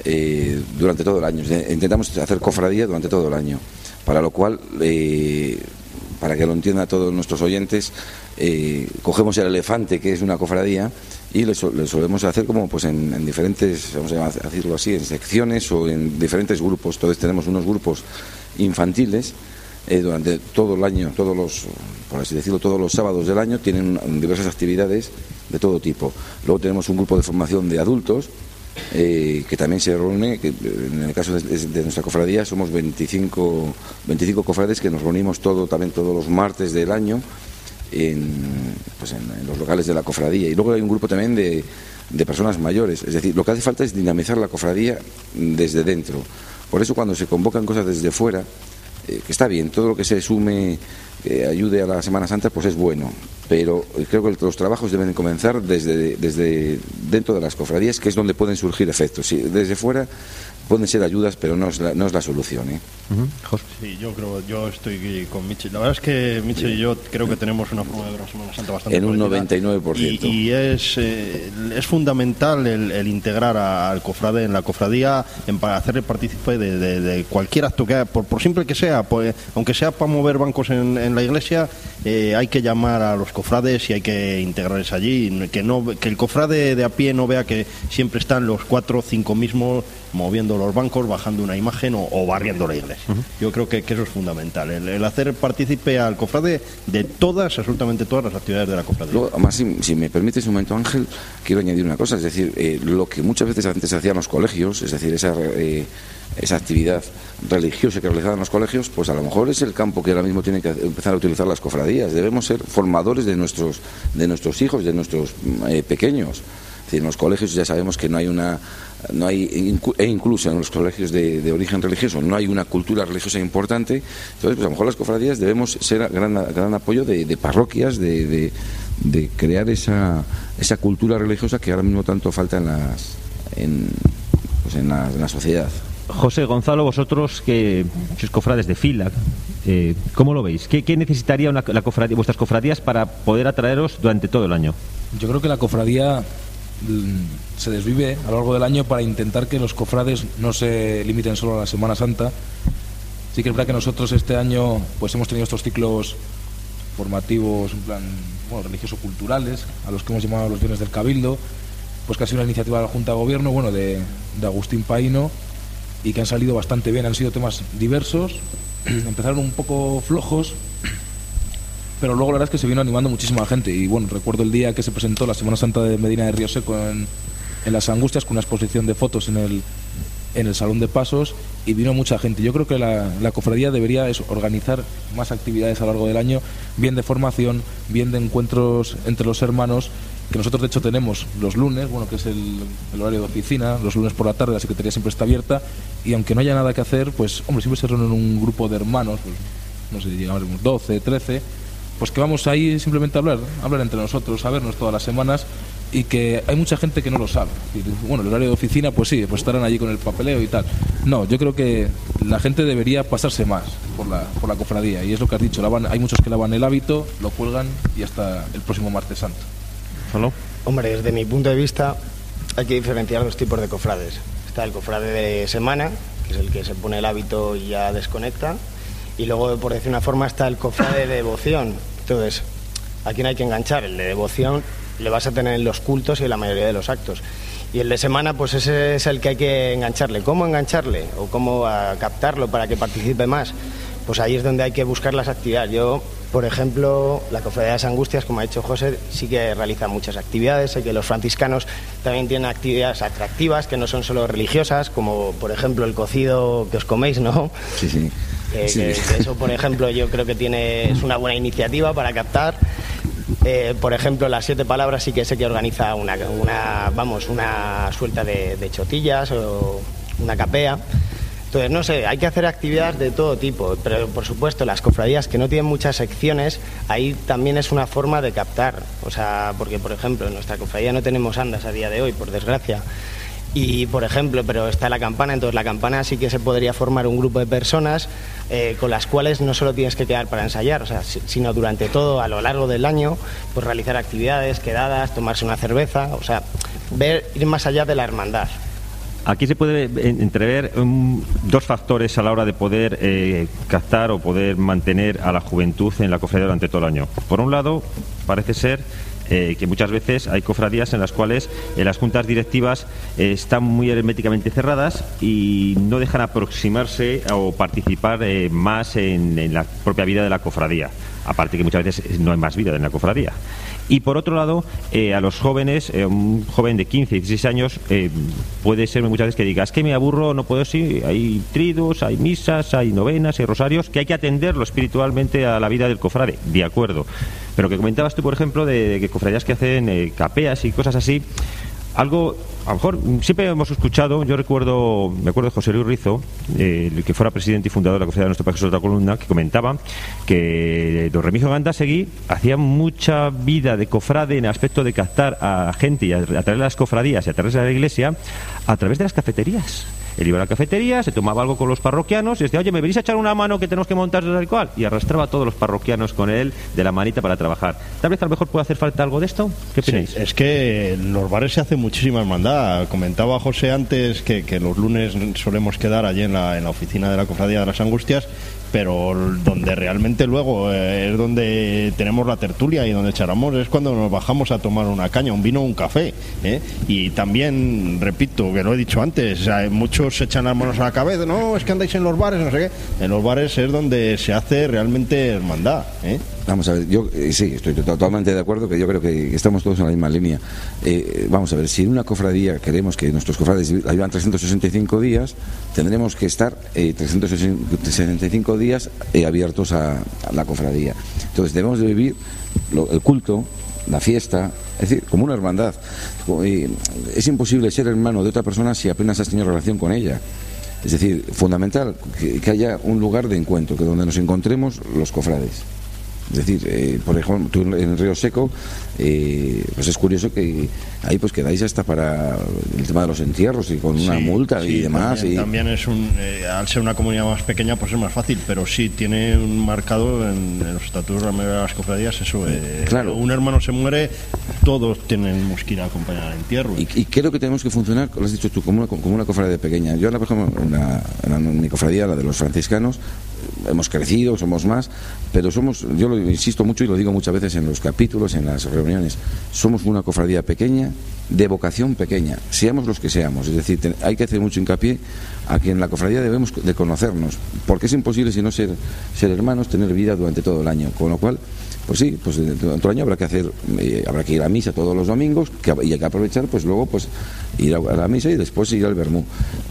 eh, durante todo el año. Intentamos hacer cofradía durante todo el año, para lo cual, eh, para que lo entiendan todos nuestros oyentes, eh, cogemos el elefante, que es una cofradía, y le, so- le solemos hacer como pues en, en diferentes, vamos a decirlo así, en secciones o en diferentes grupos. Entonces tenemos unos grupos infantiles. Eh, durante todo el año, todos los, por así decirlo, todos los sábados del año tienen diversas actividades de todo tipo. Luego tenemos un grupo de formación de adultos eh, que también se reúne, que en el caso de, de nuestra cofradía somos veinticinco, veinticinco cofrades que nos reunimos todo, también todos los martes del año en, pues en, en los locales de la cofradía. Y luego hay un grupo también de, de personas mayores. Es decir, lo que hace falta es dinamizar la cofradía desde dentro. Por eso cuando se convocan cosas desde fuera, que está bien, todo lo que se sume, que ayude a la Semana Santa, pues es bueno, pero creo que los trabajos deben comenzar desde, desde dentro de las cofradías, que es donde pueden surgir efectos. Sí, desde fuera pueden ser ayudas, pero no es la, no es la solución, ¿eh? Uh-huh. Sí, yo creo, yo estoy con Michel. La verdad es que Michel y yo creo que tenemos una forma de ver la Semana Santa bastante en un parecida. noventa y nueve por ciento. Y, y es, eh, es fundamental el, el integrar a, al cofrade en la cofradía, en, para hacerle partícipe de, de, de cualquier acto que haga, por, por simple que sea, pues, aunque sea para mover bancos en, en la iglesia, eh, hay que llamar a los cofrades y hay que integrarles allí, que no que el cofrade de a pie no vea que siempre están los cuatro o cinco mismos moviendo los bancos, bajando una imagen o, o barriendo la iglesia. Uh-huh. Yo creo que, que eso es fundamental, el, el hacer partícipe al cofrade de todas, absolutamente todas las actividades de la cofradía. Luego, además, si, si me permites un momento, Ángel, quiero añadir una cosa, es decir, eh, lo que muchas veces antes se hacía en los colegios, es decir, esa, eh, esa actividad religiosa que realizaban en los colegios, pues a lo mejor es el campo que ahora mismo tiene que empezar a utilizar las cofradías. Debemos ser formadores de nuestros, de nuestros hijos, de nuestros eh, pequeños. Es decir, en los colegios ya sabemos que no hay una no hay e incluso en los colegios de, de origen religioso no hay una cultura religiosa importante. Entonces, pues a lo mejor las cofradías debemos ser gran, gran apoyo de, de parroquias, de, de, de crear esa, esa cultura religiosa que ahora mismo tanto falta en las en, pues en, la, en la sociedad. José, Gonzalo, vosotros que sois cofrades de fila, eh, ¿cómo lo veis? ¿Qué, qué necesitaría una, la cofradía, vuestras cofradías para poder atraeros durante todo el año? Yo creo que la cofradía se desvive a lo largo del año para intentar que los cofrades no se limiten solo a la Semana Santa. Sí que es verdad que nosotros este año pues hemos tenido estos ciclos formativos, en plan, bueno, religioso-culturales, a los que hemos llamado los Viernes del Cabildo, pues que ha sido una iniciativa de la Junta de Gobierno, bueno, de, de Agustín Paíno, y que han salido bastante bien, han sido temas diversos, empezaron un poco flojos, pero luego la verdad es que se vino animando muchísima gente. Y bueno, recuerdo el día que se presentó la Semana Santa de Medina de Río Seco en, en Las Angustias, con una exposición de fotos en el, en el Salón de Pasos, y vino mucha gente. Yo creo que la, la cofradía debería eso, organizar más actividades a lo largo del año, bien de formación, bien de encuentros entre los hermanos, que nosotros de hecho tenemos los lunes, bueno, que es el, el horario de oficina, los lunes por la tarde la secretaría siempre está abierta, y aunque no haya nada que hacer, pues hombre, siempre se reúnen un grupo de hermanos, pues no sé, llegamos doce, trece, pues que vamos ahí simplemente a hablar, a hablar entre nosotros, a vernos todas las semanas, y que hay mucha gente que no lo sabe. Y, bueno, el horario de oficina, pues sí, pues estarán allí con el papeleo y tal. No, yo creo que la gente debería pasarse más por la, por la cofradía, y es lo que has dicho, lavan, hay muchos que lavan el hábito, lo cuelgan y hasta el próximo martes santo. ¿Solo? Hombre, desde mi punto de vista hay que diferenciar dos tipos de cofrades. Está el cofrade de semana, que es el que se pone el hábito y ya desconecta, y luego, por decir una forma, está el cofrade de devoción. Entonces, ¿a quién hay que enganchar? El de devoción le vas a tener en los cultos y en la mayoría de los actos. Y el de semana, pues ese es el que hay que engancharle. ¿Cómo engancharle? ¿O cómo a captarlo para que participe más? pues ahí es donde hay que buscar las actividades. Yo, por ejemplo, la Cofradía de las Angustias, como ha dicho José, sí que realiza muchas actividades. Sé que los franciscanos también tienen actividades atractivas que no son solo religiosas, como por ejemplo el cocido que os coméis, ¿no? Sí, sí. Eh, sí. Que, que eso, por ejemplo, yo creo que tiene es una buena iniciativa para captar. Eh, por ejemplo, las siete palabras sí que sé que organiza una, una vamos, una suelta de, de chotillas o una capea. Entonces, no sé, hay que hacer actividades de todo tipo, pero por supuesto las cofradías que no tienen muchas secciones, ahí también es una forma de captar, o sea, porque por ejemplo en nuestra cofradía no tenemos andas a día de hoy, por desgracia, y por ejemplo, pero está la campana, entonces la campana sí que se podría formar un grupo de personas eh, con las cuales no solo tienes que quedar para ensayar, o sea, sino durante todo, a lo largo del año, pues realizar actividades, quedadas, tomarse una cerveza, o sea, ver, ir más allá de la hermandad. Aquí se puede entrever um, dos factores a la hora de poder eh, captar o poder mantener a la juventud en la cofradía durante todo el año. Por un lado, parece ser eh, que muchas veces hay cofradías en las cuales eh, las juntas directivas eh, están muy herméticamente cerradas y no dejan aproximarse o participar eh, más en, en la propia vida de la cofradía. Aparte que muchas veces no hay más vida en la cofradía. Y por otro lado, eh, a los jóvenes, eh, un joven de quince, dieciséis años, eh, puede ser muchas veces que diga, es que me aburro, no puedo ir, hay triduos, hay misas, hay novenas, hay rosarios, que hay que atenderlo espiritualmente a la vida del cofrade, de acuerdo. Pero que comentabas tú, por ejemplo, de, de que cofradías que hacen eh, capeas y cosas así, algo, a lo mejor siempre hemos escuchado, yo recuerdo, me acuerdo de José Luis Rizo, eh, el que fuera presidente y fundador de la Cofradía de Nuestro Padre Jesús de la Columna, que comentaba que don Remigio Gandásegui hacía mucha vida de cofrade en el aspecto de captar a gente y a, a través de las cofradías y a través de la iglesia a través de las cafeterías. Él iba a la cafetería, se tomaba algo con los parroquianos y decía, oye, ¿me venís a echar una mano que tenemos que montar tal y cual? Y arrastraba a todos los parroquianos con él de la manita para trabajar. Tal vez a lo mejor puede hacer falta algo de esto. ¿Qué opináis? Sí, es que en los bares se hace muchísima hermandad. Comentaba José antes que, que los lunes solemos quedar allí en la, en la oficina de la Cofradía de las Angustias, pero donde realmente luego eh, es donde tenemos la tertulia y donde charlamos es cuando nos bajamos a tomar una caña, un vino o un café, ¿eh? Y también, repito, que lo he dicho antes, o sea, muchos se echan las manos a la cabeza, no, es que andáis en los bares, no sé qué. En los bares es donde se hace realmente hermandad, ¿eh? Vamos a ver, yo eh, sí, estoy totalmente de acuerdo, que yo creo que estamos todos en la misma línea. Eh, vamos a ver, si en una cofradía queremos que nuestros cofrades la vivan trescientos sesenta y cinco días, tendremos que estar eh, trescientos sesenta y cinco días eh, abiertos a, a la cofradía. Entonces debemos de vivir lo, el culto, la fiesta, es decir, como una hermandad. Eh, es imposible ser hermano de otra persona si apenas has tenido relación con ella. Es decir, fundamental que, que haya un lugar de encuentro, que donde nos encontremos los cofrades. Es decir, eh, por ejemplo, tú en Río Seco, eh, pues es curioso que ahí pues quedáis hasta para el tema de los entierros y con una sí, multa sí, y demás. También, y... también es un, eh, al ser una comunidad más pequeña, pues es más fácil, pero sí tiene un marcado en, en los estatutos de las cofradías eso. Eh, claro. Un hermano se muere, todos tenemos que ir a acompañar al entierro. Y, y creo que tenemos que funcionar, lo has dicho tú, como una, como una cofradía pequeña. Yo ahora, por ejemplo, en, la, en mi cofradía, la de los franciscanos, hemos crecido, somos más, pero somos, yo lo insisto mucho y lo digo muchas veces en los capítulos, en las reuniones, somos una cofradía pequeña, de vocación pequeña, seamos los que seamos. Es decir, te, hay que hacer mucho hincapié a que en la cofradía debemos de conocernos, porque es imposible, si no ser, ser hermanos, tener vida durante todo el año, con lo cual, pues sí, pues durante el año habrá que hacer, eh, habrá que ir a misa todos los domingos, que, y hay que aprovechar, pues luego, pues ir a, a la misa y después ir al vermú.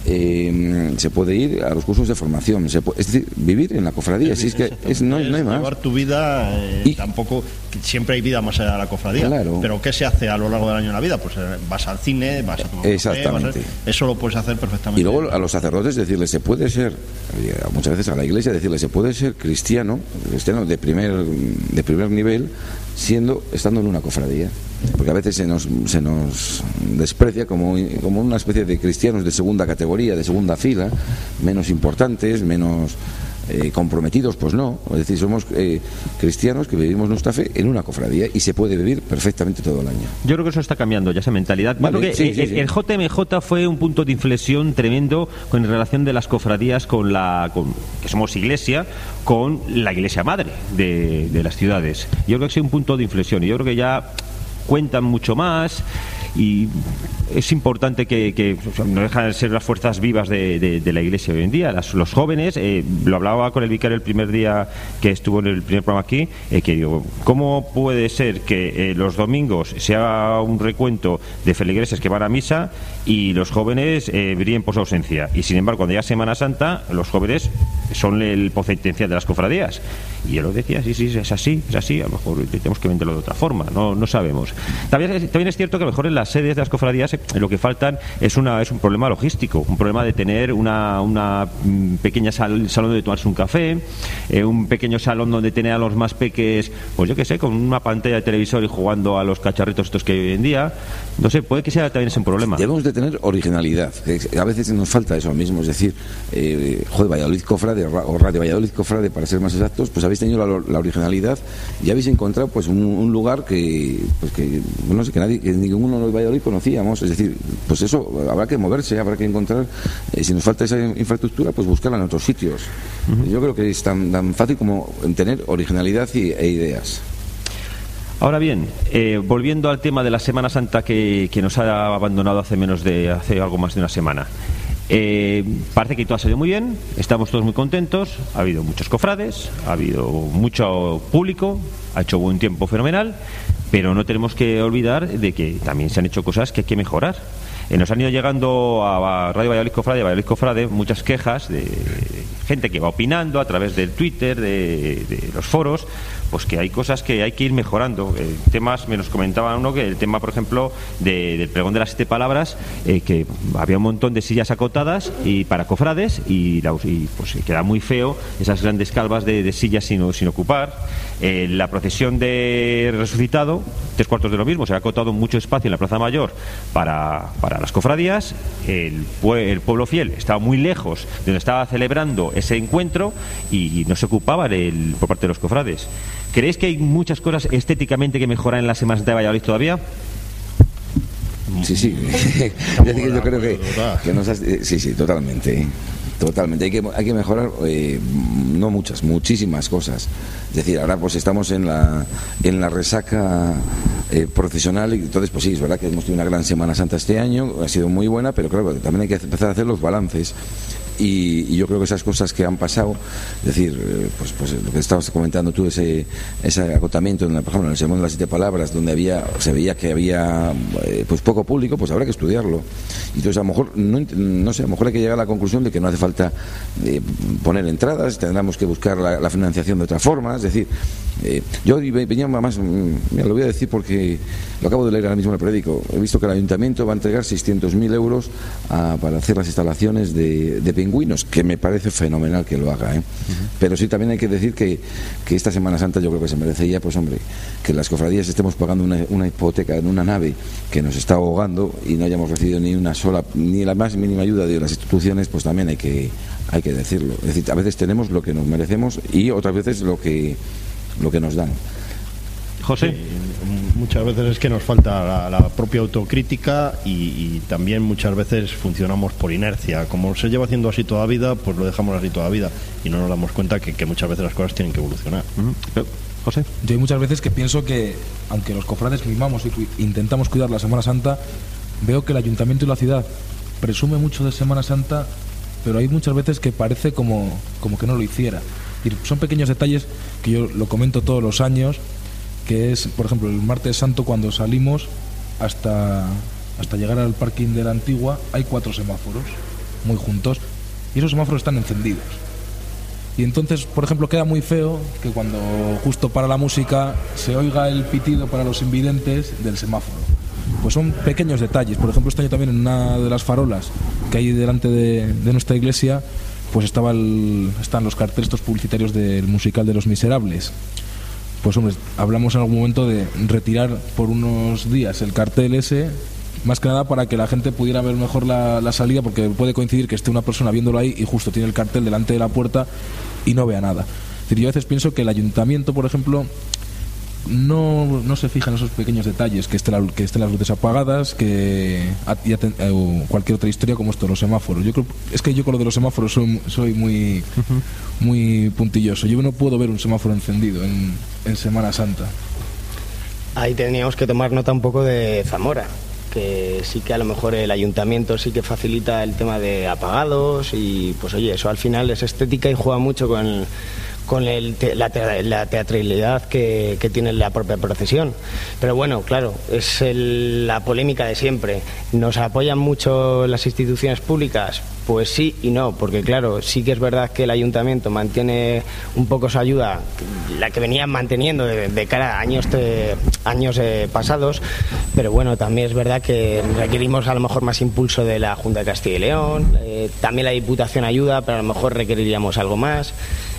Eh, se puede ir a los cursos de formación, se puede, es decir, vivir en la cofradía, si es que es, no, no hay más. Llevar tu vida, eh, y, tampoco, siempre hay vida más allá de la cofradía, claro. Pero ¿qué se hace a lo largo del año en la vida? Pues eh, vas al cine, vas a tomar exactamente. Café, vas a, eso lo puedes hacer perfectamente. Y luego a los sacerdotes decirles, se puede ser, muchas veces a la iglesia decirles, se puede ser cristiano, cristiano de primer, de primer nivel, siendo, estando en una cofradía, porque a veces se nos, se nos desprecia como, como una especie de cristianos de segunda categoría, de segunda fila, menos importantes, menos eh, comprometidos, pues no, es decir, somos eh, cristianos que vivimos nuestra fe en una cofradía y se puede vivir perfectamente todo el año. Yo creo que eso está cambiando ya esa mentalidad. Vale, yo creo que sí, sí, el, sí. el J M J fue un punto de inflexión tremendo con relación de las cofradías con la con, que somos iglesia, con la iglesia madre de, de las ciudades. Yo creo que es un punto de inflexión y yo creo que ya cuentan mucho más y es importante que, que o sea, no dejan de ser las fuerzas vivas de, de, de la Iglesia hoy en día. Las, los jóvenes, eh, lo hablaba con el vicario el primer día que estuvo en el primer programa aquí, eh, que digo, ¿cómo puede ser que eh, los domingos se haga un recuento de feligreses que van a misa y los jóvenes eh, brillen por su ausencia? Y sin embargo, cuando llega Semana Santa, los jóvenes son el potencial de las cofradías. Y yo lo decía, sí, sí, es así, es así, a lo mejor tenemos que venderlo de otra forma, no, no sabemos. También es, también es cierto que a lo mejor en las sedes de las cofradías eh, lo que faltan es una es un problema logístico, un problema de tener una, una mm, pequeña sal, salón donde tomarse un café, eh, un pequeño salón donde tener a los más peques, pues yo qué sé, con una pantalla de televisor y jugando a los cacharritos estos que hay hoy en día. No sé, puede que sea también ese un problema. Debemos de tener originalidad, a veces nos falta eso mismo, es decir, eh, joder, Valladolid Cofrade o Radio Valladolid Cofrade, para ser más exactos, pues habéis tenido la, la originalidad y habéis encontrado pues un, un lugar que pues que no sé que nadie que ninguno de Valladolid conocíamos, es decir, pues eso habrá que moverse, habrá que encontrar, eh, si nos falta esa infraestructura, pues buscarla en otros sitios. Uh-huh. Yo creo que es tan, tan fácil como tener originalidad y, e ideas. Ahora bien, eh, volviendo al tema de la Semana Santa que, que nos ha abandonado hace menos de hace algo más de una semana. Eh, parece que todo ha salido muy bien, estamos todos muy contentos, ha habido muchos cofrades, ha habido mucho público, ha hecho buen tiempo fenomenal, pero no tenemos que olvidar de que también se han hecho cosas que hay que mejorar. Eh, nos han ido llegando a, a Radio Valladolid Cofrade, a Valladolid Cofrade, muchas quejas de gente que va opinando a través del Twitter, de, de los foros, pues que hay cosas que hay que ir mejorando. Eh, temas, me nos comentaba uno que el tema, por ejemplo, de, del pregón de las siete palabras, eh, que había un montón de sillas acotadas y para cofrades y, la, y pues queda muy feo esas grandes calvas de, de sillas sin, sin ocupar. Eh, la procesión de resucitado, tres cuartos de lo mismo, se ha acotado mucho espacio en la Plaza Mayor para, para las cofradías. El, el pueblo fiel estaba muy lejos de donde estaba celebrando ese encuentro y no se ocupaba el, por parte de los cofrades. ¿Creéis que hay muchas cosas estéticamente que mejorar en la Semana Santa de Valladolid todavía? Sí, sí. Yo creo que, que nos has, sí, sí, totalmente. Totalmente. Hay que, hay que mejorar, eh, no muchas, muchísimas cosas. Es decir, ahora pues estamos en la, en la resaca eh, procesional y entonces pues sí, es verdad que hemos tenido una gran Semana Santa este año, ha sido muy buena, pero claro, también hay que empezar a hacer los balances. Y, y yo creo que esas cosas que han pasado, es decir, eh, pues, pues lo que estabas comentando tú, ese, ese agotamiento, en la, por ejemplo, en el sermón de las siete palabras, donde había se veía que había eh, pues poco público, pues habrá que estudiarlo. Y entonces a lo mejor, no, no sé, a lo mejor hay que llegar a la conclusión de que no hace falta eh, poner entradas, tendremos que buscar la, la financiación de otra forma, es decir, eh, yo venía más, mira, lo voy a decir porque lo acabo de leer ahora mismo en el periódico, he visto que el Ayuntamiento va a entregar seiscientos mil euros a, para hacer las instalaciones de, de pingüinos, que me parece fenomenal que lo haga, ¿eh? Uh-huh. Pero sí también hay que decir que, que esta Semana Santa yo creo que se merecería, pues hombre, que las cofradías estemos pagando una, una hipoteca en una nave que nos está ahogando y no hayamos recibido ni una sola, ni la más mínima ayuda de las instituciones, pues también hay que, hay que decirlo. Es decir, a veces tenemos lo que nos merecemos y otras veces lo que, lo que nos dan. José. Sí, muchas veces es que nos falta la, la propia autocrítica y, y también muchas veces funcionamos por inercia. Como se lleva haciendo así toda la vida, pues lo dejamos así toda la vida y no nos damos cuenta que, que muchas veces las cosas tienen que evolucionar. Uh-huh. José. Yo hay muchas veces que pienso que, aunque los cofrades mimamos y cu- intentamos cuidar la Semana Santa, veo que el Ayuntamiento y la ciudad presume mucho de Semana Santa, pero hay muchas veces que parece como, como que no lo hiciera. Es decir, son pequeños detalles que yo lo comento todos los años, que es, por ejemplo, el martes santo cuando salimos hasta, hasta llegar al parking de la Antigua hay cuatro semáforos muy juntos y esos semáforos están encendidos. Y entonces, por ejemplo, queda muy feo que cuando justo para la música se oiga el pitido para los invidentes del semáforo. Pues son pequeños detalles. Por ejemplo, este año también en una de las farolas que hay delante de, de nuestra iglesia, pues estaba el, están los carteles estos publicitarios del musical de Los Miserables. Pues hombre, hablamos en algún momento de retirar por unos días el cartel ese, más que nada para que la gente pudiera ver mejor la, la salida, porque puede coincidir que esté una persona viéndolo ahí y justo tiene el cartel delante de la puerta y no vea nada. Es decir, yo a veces pienso que el ayuntamiento, por ejemplo, no, no se fija en esos pequeños detalles, que estén, la, que estén las luces apagadas, que y aten, o cualquier otra historia como esto, los semáforos. Yo creo, es que yo con lo de los semáforos soy, soy muy, uh-huh. muy puntilloso. Yo no puedo ver un semáforo encendido en, en Semana Santa. Ahí teníamos que tomar nota un poco de Zamora, que sí que a lo mejor el ayuntamiento sí que facilita el tema de apagados y pues oye, eso al final es estética y juega mucho con, con el te, la, te, la teatralidad que, que tiene la propia procesión. Pero bueno, claro, es el, la polémica de siempre. ¿Nos apoyan mucho las instituciones públicas? Pues sí y no, porque claro, sí que es verdad que el ayuntamiento mantiene un poco su ayuda, la que venían manteniendo de, de cara a años, te, años eh, pasados, pero bueno, también es verdad que requerimos a lo mejor más impulso de la Junta de Castilla y León, eh, también la Diputación ayuda, pero a lo mejor requeriríamos algo más.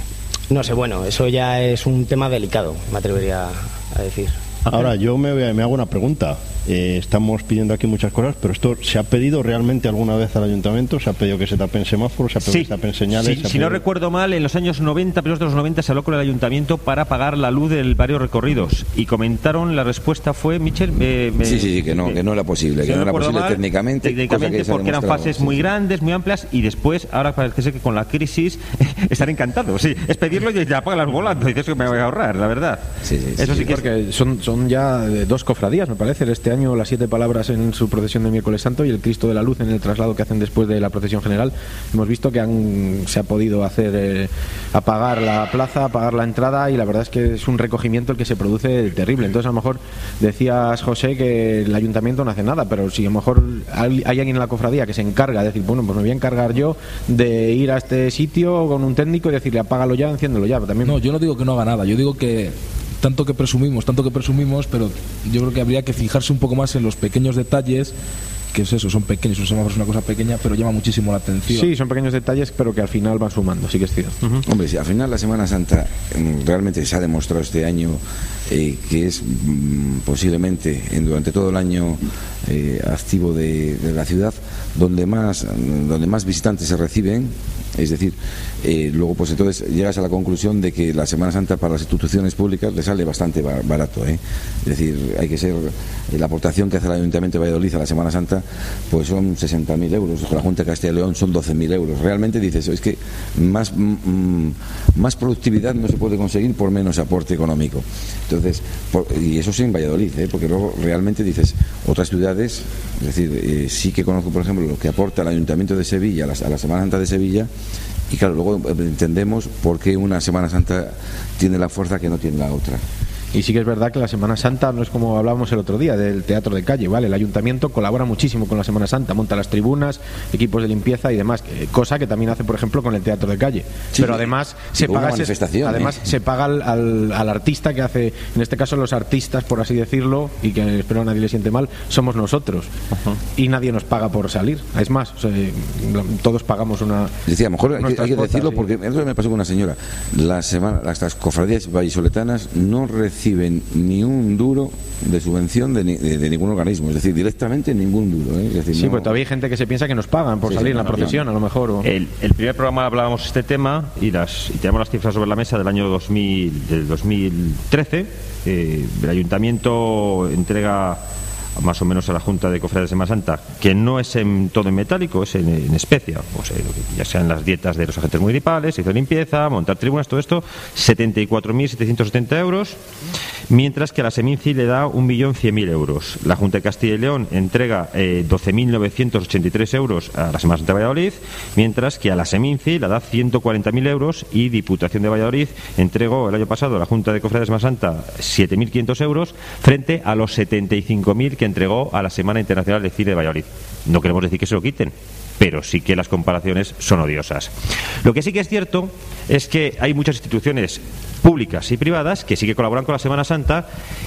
No sé, bueno, eso ya es un tema delicado, me atrevería a decir. Ahora, yo me, me hago una pregunta. Eh, estamos pidiendo aquí muchas cosas, pero esto ¿se ha pedido realmente alguna vez al ayuntamiento? ¿Se ha pedido que se tapen semáforos? ¿Se ha pedido sí. que se tapen señales? Sí, si pedido... no recuerdo mal, en los años noventa, primeros de los noventa, se habló con el ayuntamiento para pagar la luz del varios recorridos y comentaron, la respuesta fue, Michel... Eh, me, sí, sí, sí, que no, que no era posible, si que no, no era posible mal, técnicamente. Técnicamente, que porque eran fases sí, muy sí. grandes, muy amplias, y después, ahora parece ser que con la crisis están encantados. Sí, es pedirlo y ya pagan las volando, y dices que me voy a ahorrar, la verdad. Sí, sí, Eso sí, sí que porque es... son, son ya dos cofradías, me parece, este año las siete palabras en su procesión de miércoles santo y el Cristo de la Luz en el traslado que hacen después de la procesión general. Hemos visto que han, se ha podido hacer eh, apagar la plaza, apagar la entrada, y la verdad es que es un recogimiento el que se produce terrible. Entonces a lo mejor decías, José, que el ayuntamiento no hace nada, pero si a lo mejor hay, hay alguien en la cofradía que se encarga de decir, bueno, pues me voy a encargar yo de ir a este sitio con un técnico y decirle apágalo ya, enciéndelo ya. También... No, yo no digo que no haga nada, yo digo que tanto que presumimos, tanto que presumimos, pero yo creo que habría que fijarse un poco más en los pequeños detalles, que es eso, son pequeños, un semáforo es una cosa pequeña, pero llama muchísimo la atención. Sí, son pequeños detalles, pero que al final van sumando, sí que es cierto. Uh-huh. Hombre, si al final la Semana Santa realmente se ha demostrado este año eh, que es mm, posiblemente en, durante todo el año eh, activo de, de la ciudad, donde más, donde más visitantes se reciben. Es decir, eh, luego pues entonces llegas a la conclusión de que la Semana Santa para las instituciones públicas le sale bastante barato, ¿eh? Es decir, hay que ser, eh, la aportación que hace el Ayuntamiento de Valladolid a la Semana Santa pues son sesenta mil euros, con la Junta de Castilla y León son doce mil euros. Realmente dices, es que más, mm, más productividad no se puede conseguir por menos aporte económico. Entonces, por, y eso sí en Valladolid, ¿eh? Porque luego realmente dices, otras ciudades, es decir, eh, sí que conozco por ejemplo lo que aporta el Ayuntamiento de Sevilla a la, a la Semana Santa de Sevilla. Y claro, luego entendemos por qué una Semana Santa tiene la fuerza que no tiene la otra. Y sí que es verdad que la Semana Santa no es como hablábamos el otro día del teatro de calle, ¿vale? El ayuntamiento colabora muchísimo con la Semana Santa, monta las tribunas, equipos de limpieza y demás, cosa que también hace, por ejemplo, con el teatro de calle. Sí, pero además se paga además ¿eh? se paga al, al, al artista que hace, en este caso los artistas, por así decirlo, y que espero nadie le siente mal, somos nosotros. Uh-huh. Y nadie nos paga por salir. Es más, o sea, todos pagamos una. Decía, a lo mejor hay, hay que decirlo, sí. Porque eso me pasó con una señora. La semana, las, las cofradías vallisoletanas no reciben reciben ni un duro de subvención de, de, de ningún organismo, es decir, directamente ningún duro, ¿eh? Es decir, sí, no... pues todavía hay gente que se piensa que nos pagan por sí, salir sí, en la no, procesión, no. A lo mejor. O... El, el primer programa hablábamos este tema y, las, y tenemos las cifras sobre la mesa del año dos mil, del dos mil trece. Eh, el ayuntamiento entrega más o menos a la Junta de Cofradías de Semana Santa, que no es en todo en metálico, es en, en especia, o sea, ya sean las dietas de los agentes municipales, hizo limpieza, montar tribunas, todo esto, setenta y cuatro mil setecientos setenta euros, mientras que a la Seminci le da un millón cien mil euros. La Junta de Castilla y León entrega eh, doce mil novecientos ochenta y tres euros a la Semana Santa de Valladolid, mientras que a la Seminci le da ciento cuarenta mil euros, y Diputación de Valladolid entregó el año pasado a la Junta de Cofradías de Semana Santa siete mil quinientos euros frente a los setenta y cinco mil que entregó a la Semana Internacional de Cine de Valladolid. No queremos decir que se lo quiten, pero sí que las comparaciones son odiosas. Lo que sí que es cierto es que hay muchas instituciones públicas y privadas que sí que colaboran con la Semana Santa,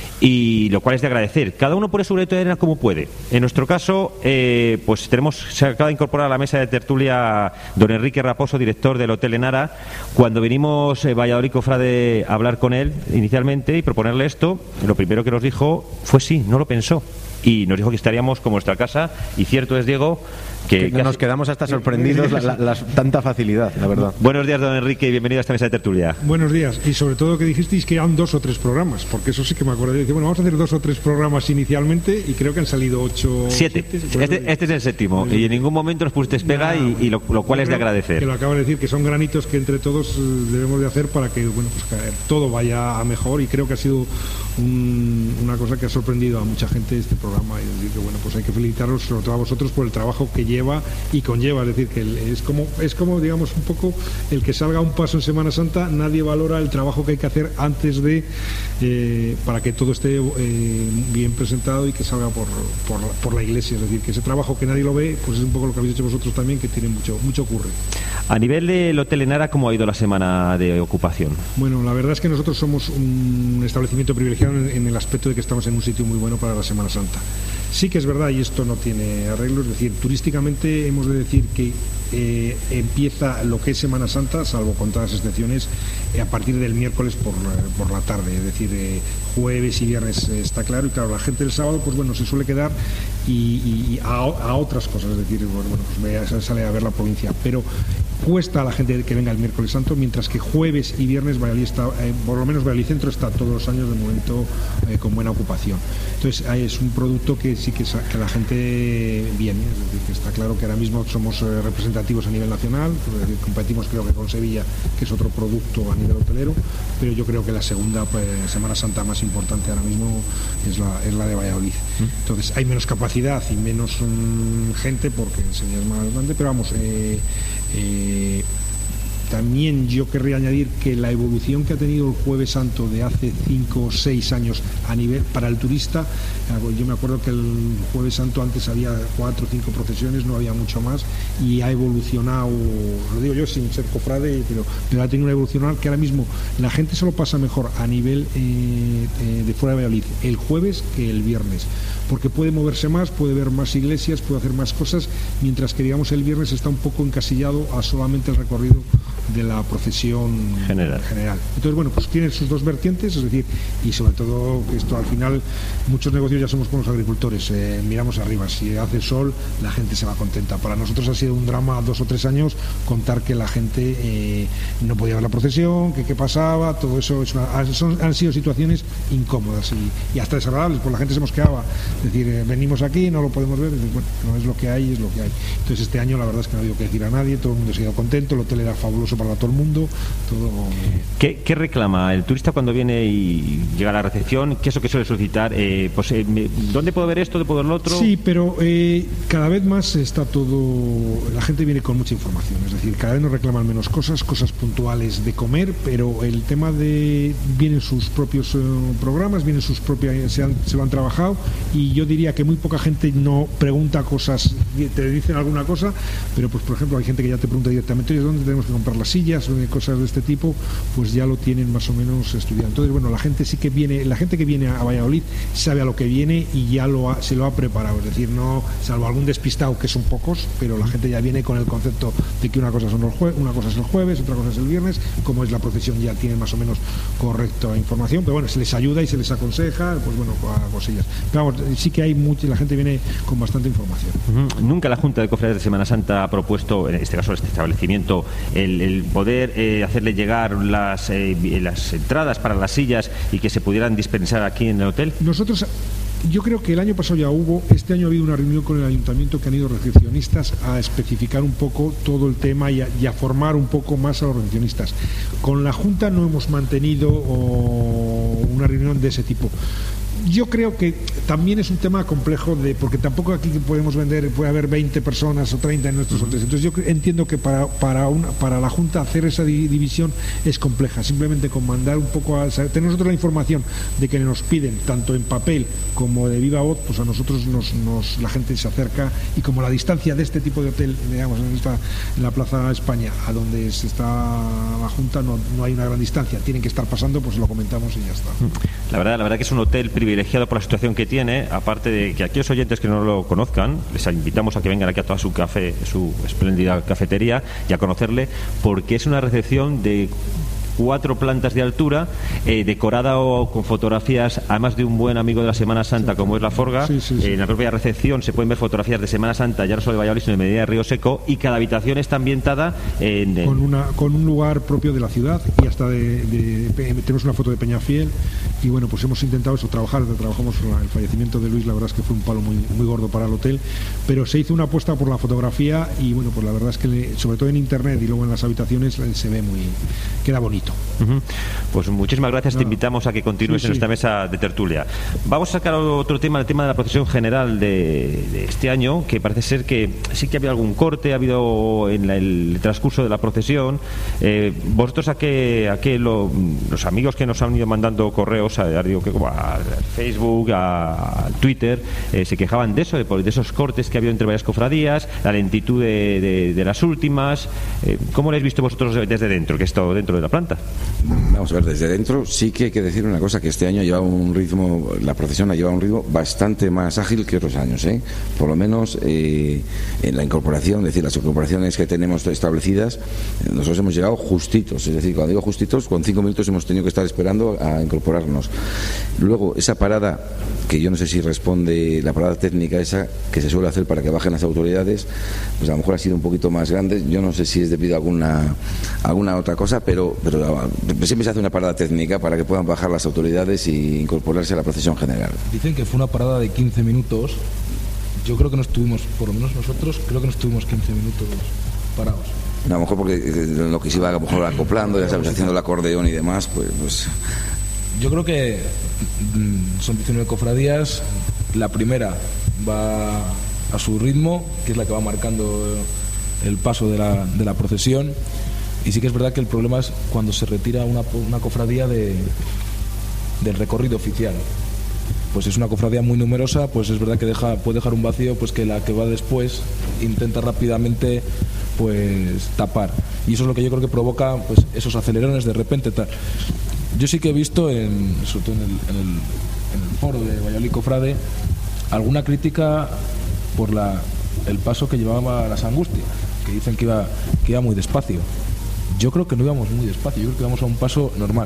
y lo cual es de agradecer. Cada uno pone su granito de arena como puede. En nuestro caso, eh, pues tenemos, se acaba de incorporar a la mesa de tertulia don Enrique Raposo, director del Hotel Enara. Cuando vinimos eh, Valladolid Cofrade a hablar con él inicialmente y proponerle esto, lo primero que nos dijo fue sí, no lo pensó. Y nos dijo que estaríamos como nuestra casa, y cierto es, Diego, que, que, que nos quedamos hasta sorprendidos la, la, la, tanta facilidad, la verdad. Buenos días, don Enrique, y bienvenido a esta mesa de tertulia. Buenos días, y sobre todo que dijisteis que eran dos o tres programas, porque eso sí que me acuerdo. Dije, bueno, vamos a hacer dos o tres programas inicialmente, y creo que han salido ocho. Siete. Siete. Este, este es el séptimo, y en ningún momento nos pusiste pega, y, y lo, lo cual es de agradecer. Que lo acabo de decir, que son granitos que entre todos debemos de hacer para que, bueno, pues que todo vaya a mejor, y creo que ha sido un, una cosa que ha sorprendido a mucha gente este programa. programa y decir que bueno, pues hay que felicitaros sobre todo a vosotros por el trabajo que lleva y conlleva, es decir, que el, es como es como digamos un poco el que salga un paso en Semana Santa, nadie valora el trabajo que hay que hacer antes de eh, para que todo esté eh, bien presentado y que salga por, por, por la iglesia, es decir, que ese trabajo que nadie lo ve, pues es un poco lo que habéis hecho vosotros también, que tiene mucho mucho ocurre. A nivel del Hotel Enara, ¿cómo ha ido la semana de ocupación? Bueno, la verdad es que nosotros somos un establecimiento privilegiado en, en el aspecto de que estamos en un sitio muy bueno para la Semana Santa. Sí que es verdad, y esto no tiene arreglo, es decir, turísticamente hemos de decir que eh, empieza lo que es Semana Santa, salvo con todas las excepciones, eh, a partir del miércoles por, por la tarde, es decir, eh, jueves y viernes eh, está claro, y claro, la gente del sábado, pues bueno, se suele quedar y, y a, a otras cosas, es decir, bueno, pues me sale a ver la provincia, pero cuesta a la gente que venga el miércoles santo, mientras que jueves y viernes Valladolid está, eh, por lo menos Valladolid Centro está todos los años de momento eh, con buena ocupación. Entonces eh, es un producto que sí que, que la gente viene, es decir, que está claro que ahora mismo somos eh, representativos a nivel nacional, es decir, competimos creo que con Sevilla, que es otro producto a nivel hotelero, pero yo creo que la segunda pues, Semana Santa más importante ahora mismo es la, es la de Valladolid. Entonces hay menos capacidad y menos um, gente porque Sevilla es más grande, pero vamos, eh, eh, también yo querría añadir que la evolución que ha tenido el Jueves Santo de hace cinco o seis años a nivel para el turista, yo me acuerdo que el Jueves Santo antes había cuatro o cinco procesiones, no había mucho más, y ha evolucionado, lo digo yo sin ser cofrade, pero, pero ha tenido una evolución que ahora mismo la gente se lo pasa mejor a nivel eh, eh, de fuera de Valladolid el jueves que el viernes, porque puede moverse más, puede ver más iglesias, puede hacer más cosas, mientras que digamos el viernes está un poco encasillado a solamente el recorrido de la procesión general. general. Entonces, bueno, pues tiene sus dos vertientes, es decir, y sobre todo que esto al final, muchos negocios ya somos como los agricultores, eh, miramos arriba, si hace sol, la gente se va contenta. Para nosotros ha sido un drama dos o tres años contar que la gente eh, no podía ver la procesión, que qué pasaba, todo eso, es una, son, han sido situaciones incómodas y, y hasta desagradables, pues la gente se nos quedaba, es decir, eh, venimos aquí, no lo podemos ver, decir, bueno, no es lo que hay, es lo que hay. Entonces este año la verdad es que no ha habido que decir a nadie, todo el mundo se ha ido contento, el hotel era fabuloso para todo el mundo, todo. ¿Qué, qué reclama el turista cuando viene y llega a la recepción? ¿Qué es lo que suele solicitar? Eh, pues, eh, ¿dónde puedo ver esto? ¿Dónde puedo ver lo otro? Sí, pero eh, cada vez más está todo, la gente viene con mucha información, es decir, cada vez nos reclaman menos cosas, cosas puntuales de comer, pero el tema de vienen sus propios eh, programas, vienen sus propias, se, han, se lo han trabajado, y yo diría que muy poca gente no pregunta cosas, te dicen alguna cosa, pero pues por ejemplo hay gente que ya te pregunta directamente, oye, ¿dónde tenemos que comprar las sillas? O de cosas de este tipo, pues ya lo tienen más o menos estudiado. Entonces, bueno, la gente sí que viene, la gente que viene a Valladolid sabe a lo que viene y ya lo ha, se lo ha preparado, es decir, no, salvo algún despistado que son pocos, pero la gente ya viene con el concepto de que una cosa son los jue- una cosa es el jueves, otra cosa es el viernes, como es la procesión ya tienen más o menos correcta información, pero bueno, se les ayuda y se les aconseja, pues bueno, a cosillas. Pero vamos, sí que hay mucha, la gente viene con bastante información. Uh-huh. Nunca la Junta de Cofradías de Semana Santa ha propuesto, en este caso este establecimiento, el, el poder eh, hacerle llegar las, eh, las entradas para las sillas y que se pudieran dispensar aquí en el hotel. Nosotros, yo creo que el año pasado ya hubo, este año ha habido una reunión con el ayuntamiento que han ido recepcionistas a especificar un poco todo el tema y a, y a formar un poco más a los recepcionistas. Con la Junta no hemos mantenido oh, una reunión de ese tipo. Yo creo que también es un tema complejo de, porque tampoco aquí podemos vender, puede haber veinte personas o treinta en nuestros hoteles. Entonces yo entiendo que para para una, para la Junta hacer esa división es compleja. Simplemente con mandar un poco a tener nosotros la información de que nos piden tanto en papel como de viva voz, pues a nosotros nos, nos la gente se acerca, y como la distancia de este tipo de hotel, digamos, en esta en la Plaza España a donde se está la Junta no, no hay una gran distancia, tienen que estar pasando, pues lo comentamos y ya está. La verdad, la verdad que es un hotel privilegiado por la situación que tiene, aparte de que aquellos oyentes que no lo conozcan, les invitamos a que vengan aquí a toda su café, su espléndida cafetería, y a conocerle, porque es una recepción de cuatro plantas de altura, eh, decorada o con fotografías, además de un buen amigo de la Semana Santa, como es la Forga. Sí, sí, sí. Eh, en la propia recepción se pueden ver fotografías de Semana Santa, ya no solo de Valladolid, sino de Medina de Río Seco, y cada habitación está ambientada en, en... Con, una, con un lugar propio de la ciudad, y hasta de, de, de tenemos una foto de Peñafiel, y bueno, pues hemos intentado eso, trabajar, trabajamos el fallecimiento de Luis, la verdad es que fue un palo muy, muy gordo para el hotel, pero se hizo una apuesta por la fotografía, y bueno, pues la verdad es que le, sobre todo en internet y luego en las habitaciones se ve muy, queda bonito. poquito. Uh-huh. Pues muchísimas gracias, no. Te invitamos a que continúes sí, en sí. esta mesa de tertulia. Vamos a sacar otro tema, el tema de la procesión general de, de este año, que parece ser que sí que ha habido algún corte, ha habido en la, el transcurso de la procesión. Eh, vosotros a qué, a qué lo, los amigos que nos han ido mandando correos a, a, a Facebook, a, a Twitter, eh, se quejaban de eso, de, de esos cortes que ha habido entre varias cofradías, la lentitud de, de, de las últimas. Eh, ¿Cómo lo habéis visto vosotros desde dentro, que he estado dentro de la planta? Vamos a ver, desde dentro sí que hay que decir una cosa, que este año lleva un ritmo, la procesión ha llevado un ritmo bastante más ágil que otros años, ¿eh? Por lo menos eh, en la incorporación, es decir, las incorporaciones que tenemos establecidas, nosotros hemos llegado justitos, es decir, cuando digo justitos, con cinco minutos hemos tenido que estar esperando a incorporarnos. Luego, esa parada, que yo no sé si responde, la parada técnica esa que se suele hacer para que bajen las autoridades, pues a lo mejor ha sido un poquito más grande, yo no sé si es debido a alguna, alguna otra cosa, pero, pero siempre se hace una parada técnica para que puedan bajar las autoridades y incorporarse a la procesión general. Dicen que fue una parada de quince minutos. Yo creo que no estuvimos, por lo menos nosotros, creo que no estuvimos quince minutos parados. No, a lo mejor porque lo que se iba a lo mejor acoplando, ya sabes, haciendo el acordeón y demás, pues... pues... Yo creo que son diecinueve cofradías. La primera va a su ritmo, que es la que va marcando el paso de la, de la procesión. Y sí que es verdad que el problema es cuando se retira una, una cofradía de, del recorrido oficial. Pues es una cofradía muy numerosa, pues es verdad que deja, puede dejar un vacío, pues que la que va después intenta rápidamente pues tapar. Y eso es lo que yo creo que provoca pues esos acelerones de repente tal. Yo sí que he visto, en, sobre todo en el, en el, en el foro de Valladolid Cofrade, alguna crítica por la, el paso que llevaba a las Angustias, que dicen que iba, que iba muy despacio. Yo creo que no íbamos muy despacio, yo creo que íbamos a un paso normal.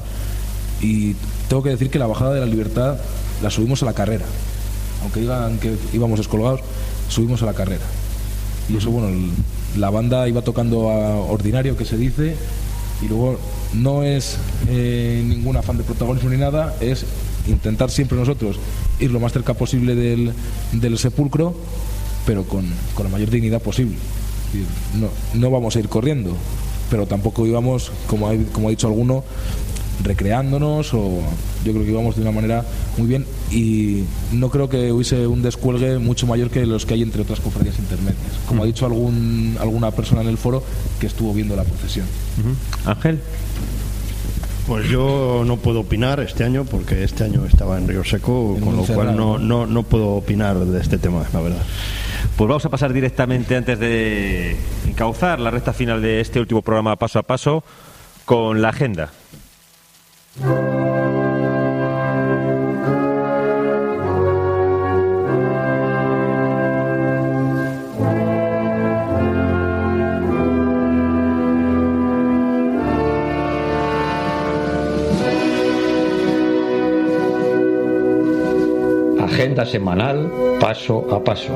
Y tengo que decir que la bajada de la Libertad la subimos a la carrera. Aunque digan que íbamos descolgados, subimos a la carrera. Y eso, bueno, el, la banda iba tocando a ordinario, que se dice, y luego no es eh, ningún afán de protagonismo ni nada, es intentar siempre nosotros ir lo más cerca posible del, del sepulcro, pero con, con la mayor dignidad posible. No, no vamos a ir corriendo, pero tampoco íbamos, como ha, como ha dicho alguno, recreándonos, o yo creo que íbamos de una manera muy bien, y no creo que hubiese un descuelgue mucho mayor que los que hay entre otras cofradías intermedias, como uh-huh. ha dicho algún, alguna persona en el foro que estuvo viendo la procesión. uh-huh. Ángel. Pues yo no puedo opinar este año porque este año estaba en Río Seco, en con lo cerrado, cual no, no, no puedo opinar de este tema, la verdad. Pues vamos a pasar directamente, antes de encauzar la recta final de este último programa Paso a Paso, con la agenda. Agenda semanal Paso a Paso.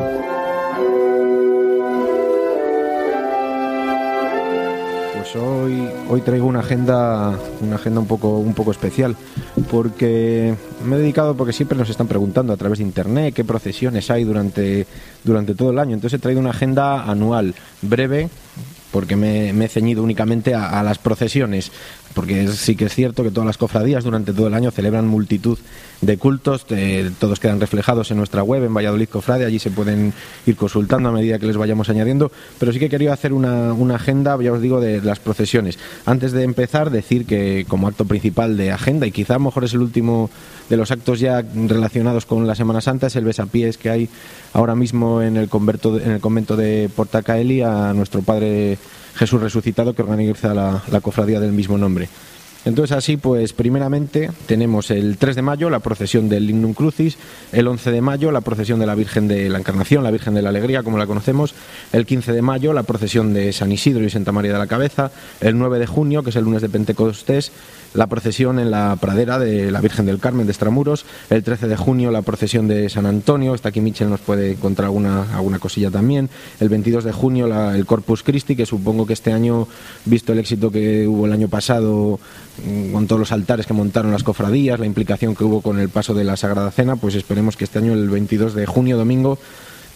Pues hoy, hoy traigo una agenda, una agenda un poco, un poco especial, porque me he dedicado, porque siempre nos están preguntando a través de internet qué procesiones hay durante, durante todo el año. Entonces he traído una agenda anual, breve, porque me, me he ceñido únicamente a, a las procesiones, porque es, sí que es cierto que todas las cofradías durante todo el año celebran multitud de cultos, eh, todos quedan reflejados en nuestra web, en Valladolid Cofrade, allí se pueden ir consultando a medida que les vayamos añadiendo, pero sí que quería hacer una, una agenda, ya os digo, de las procesiones. Antes de empezar, decir que como acto principal de agenda, y quizá a lo mejor es el último de los actos ya relacionados con la Semana Santa, es el besapiés que hay ahora mismo en el, converto, en el convento de Portacaeli a nuestro Padre Jesús resucitado, que organiza la, la cofradía del mismo nombre. Entonces, así pues, primeramente tenemos el tres de mayo la procesión del Lignum Crucis, el once de mayo la procesión de la Virgen de la Encarnación, la Virgen de la Alegría, como la conocemos, el quince de mayo la procesión de San Isidro y Santa María de la Cabeza, el nueve de junio, que es el lunes de Pentecostés, la procesión en la pradera de la Virgen del Carmen de Extramuros, el trece de junio la procesión de San Antonio, está aquí Michel, nos puede contar alguna, alguna cosilla también, el veintidós de junio la, el Corpus Christi, que supongo que este año, visto el éxito que hubo el año pasado con todos los altares que montaron las cofradías, la implicación que hubo con el paso de la Sagrada Cena, pues esperemos que este año el veintidós de junio, domingo,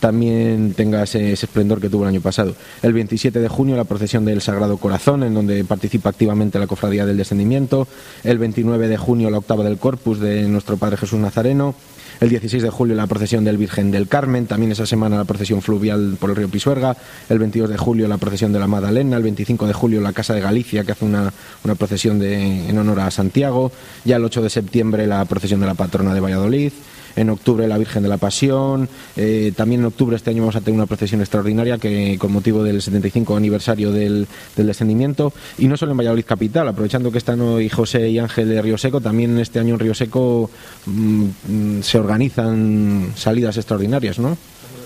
también tenga ese, ese esplendor que tuvo el año pasado. El veintisiete de junio la procesión del Sagrado Corazón, en donde participa activamente la Cofradía del Descendimiento. El veintinueve de junio la octava del Corpus de nuestro Padre Jesús Nazareno. El dieciséis de julio la procesión del Virgen del Carmen, también esa semana la procesión fluvial por el río Pisuerga. El veintidós de julio la procesión de la Magdalena. El veinticinco de julio la Casa de Galicia, que hace una, una procesión de, en honor a Santiago. Ya el ocho de septiembre la procesión de la patrona de Valladolid. En octubre la Virgen de la Pasión. Eh, también en octubre este año vamos a tener una procesión extraordinaria que con motivo del setenta y cinco aniversario del, del Descendimiento. Y no solo en Valladolid capital, aprovechando que están hoy José y Ángel de Río Seco, también este año en Río Seco mmm, se organizan salidas extraordinarias, ¿no?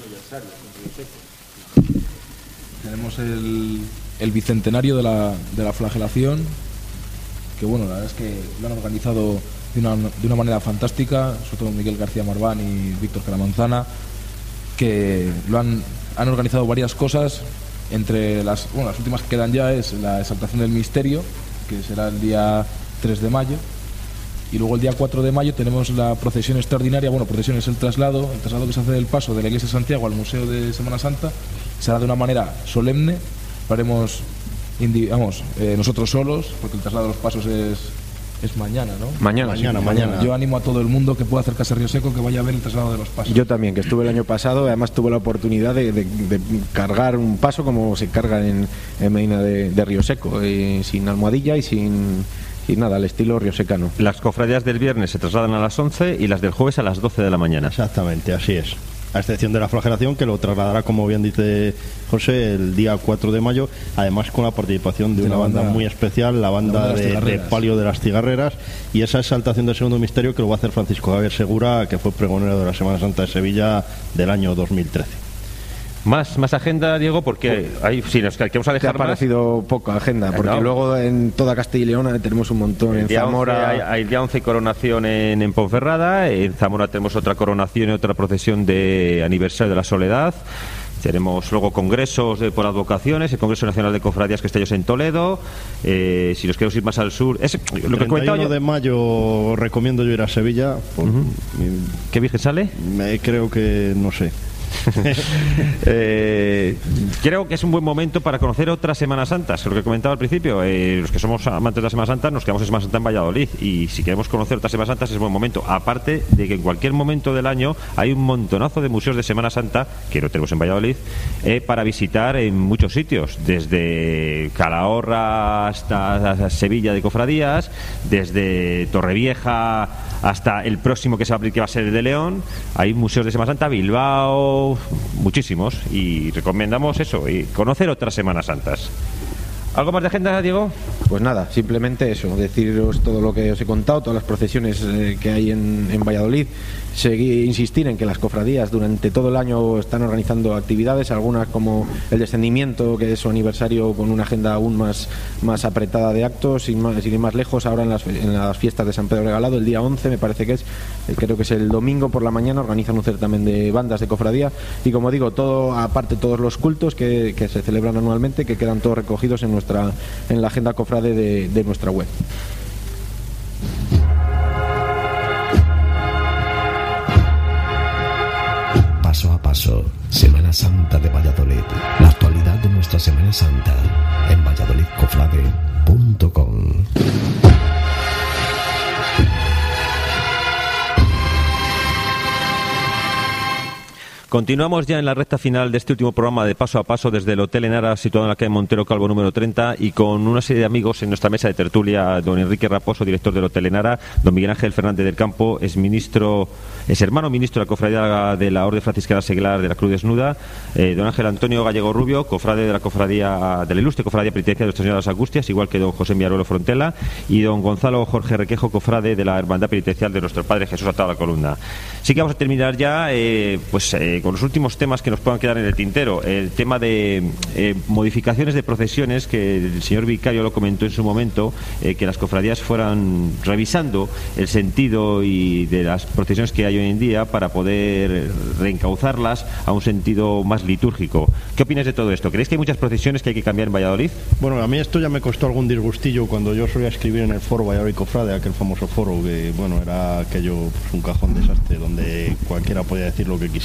Tenemos el, el bicentenario de la, de la flagelación, que bueno, la verdad es que lo han organizado de una, de una manera fantástica, sobre todo Miguel García Marván y Víctor Caramanzana, que lo han, han organizado varias cosas. Entre las, bueno, las últimas que quedan ya es la exaltación del misterio, que será el día tres de mayo, y luego el día cuatro de mayo tenemos la procesión extraordinaria. Bueno, procesión es el traslado, el traslado que se hace del paso de la iglesia de Santiago al Museo de Semana Santa. Será de una manera solemne, lo haremos vamos, eh, nosotros solos, porque el traslado de los pasos es Es mañana, ¿no? Mañana, mañana, sí, mañana. Yo animo a todo el mundo que pueda acercarse a Río Seco que vaya a ver el traslado de los pasos. Yo también, que estuve el año pasado, además tuve la oportunidad de, de, de cargar un paso como se carga en, en Medina de, de Río Seco, y sin almohadilla y sin, y nada, al estilo riosecano. Las cofradías del viernes se trasladan a las once y las del jueves a las doce de la mañana. Exactamente, así es. A excepción de la flagelación, que lo trasladará, como bien dice José, el día cuatro de mayo, además con la participación de, de una banda, banda muy especial, la banda, la banda de, de, de Palio de las Cigarreras, y esa exaltación del segundo misterio que lo va a hacer Francisco Javier Segura, que fue pregonero de la Semana Santa de Sevilla del año dos mil trece. Más, más agenda, Diego, porque ahí sí nos que vamos a dejar. Te ha parecido más poca agenda, porque no. Luego en toda Castilla y León tenemos un montón. El en Zamora once, hay, hay el día once coronación en, en Ponferrada, en Zamora tenemos otra coronación y otra procesión de aniversario de la Soledad. Tenemos luego congresos de, por advocaciones, el Congreso Nacional de Cofradías que está en Toledo. Eh, si nos queremos ir más al sur, es lo que he comentado yo. de mayo recomiendo yo ir a Sevilla. Por, uh-huh. ¿Qué virgen sale? Me, creo que no sé. eh, creo que es un buen momento para conocer otras Semanas Santas, lo que comentaba al principio. Eh, los que somos amantes de la Semana Santa nos quedamos en Semana Santa en Valladolid, y si queremos conocer otras Semanas Santas es buen momento, aparte de que en cualquier momento del año hay un montonazo de museos de Semana Santa que no tenemos en Valladolid, eh, para visitar en muchos sitios, desde Calahorra hasta Sevilla de Cofradías, desde Torrevieja hasta el próximo que se va a abrir, que va a ser el de León. Hay museos de Semana Santa, Bilbao, muchísimos, y recomendamos eso, y conocer otras Semanas Santas. ¿Algo más de agenda, Diego? Pues nada, simplemente eso, deciros todo lo que os he contado, todas las procesiones eh, que hay en, en Valladolid. Seguir, insistir en que las cofradías durante todo el año están organizando actividades, algunas como el Descendimiento, que es su aniversario, con una agenda aún más, más apretada de actos, sin, más, sin ir más lejos. Ahora en las, en las fiestas de San Pedro Regalado, el día once me parece que es, creo que es el domingo por la mañana, organizan un certamen de bandas de cofradía, y como digo, todo aparte todos los cultos que, que se celebran anualmente, que quedan todos recogidos en nuestra en la agenda cofrade de, de nuestra web. Paso a paso, Semana Santa de Valladolid. La actualidad de nuestra Semana Santa en valladolid cofrade punto com. Continuamos ya en la recta final de este último programa de Paso a Paso desde el Hotel Enara, situado en la calle Montero Calvo número treinta, y con una serie de amigos en nuestra mesa de tertulia: don Enrique Raposo, director del Hotel Enara; don Miguel Ángel Fernández del Campo, es ministro, es hermano ministro de la Cofradía de la Orden Franciscana Seglar de la Cruz Desnuda; eh, don Ángel Antonio Gallego Rubio, cofrade de la cofradía de la ilustre cofradía penitenciaria de Nuestra Señora de las Angustias, igual que don José Miaruelo Frontela; y don Gonzalo Jorge Requejo, cofrade de la Hermandad Penitencial de Nuestro Padre Jesús Atado a la Columna. Sí que vamos a terminar ya eh, pues eh, con los últimos temas que nos puedan quedar en el tintero. El tema de eh, modificaciones de procesiones, que el señor vicario lo comentó en su momento, eh, que las cofradías fueran revisando el sentido y de las procesiones que hay hoy en día para poder reencauzarlas a un sentido más litúrgico. ¿Qué opinas de todo esto? ¿Creéis que hay muchas procesiones que hay que cambiar en Valladolid? Bueno, a mí esto ya me costó algún disgustillo cuando yo solía escribir en el foro Valladolid Cofrade, aquel famoso foro que, bueno, era aquello, pues, un cajón desastre donde cualquiera podía decir lo que quisiera.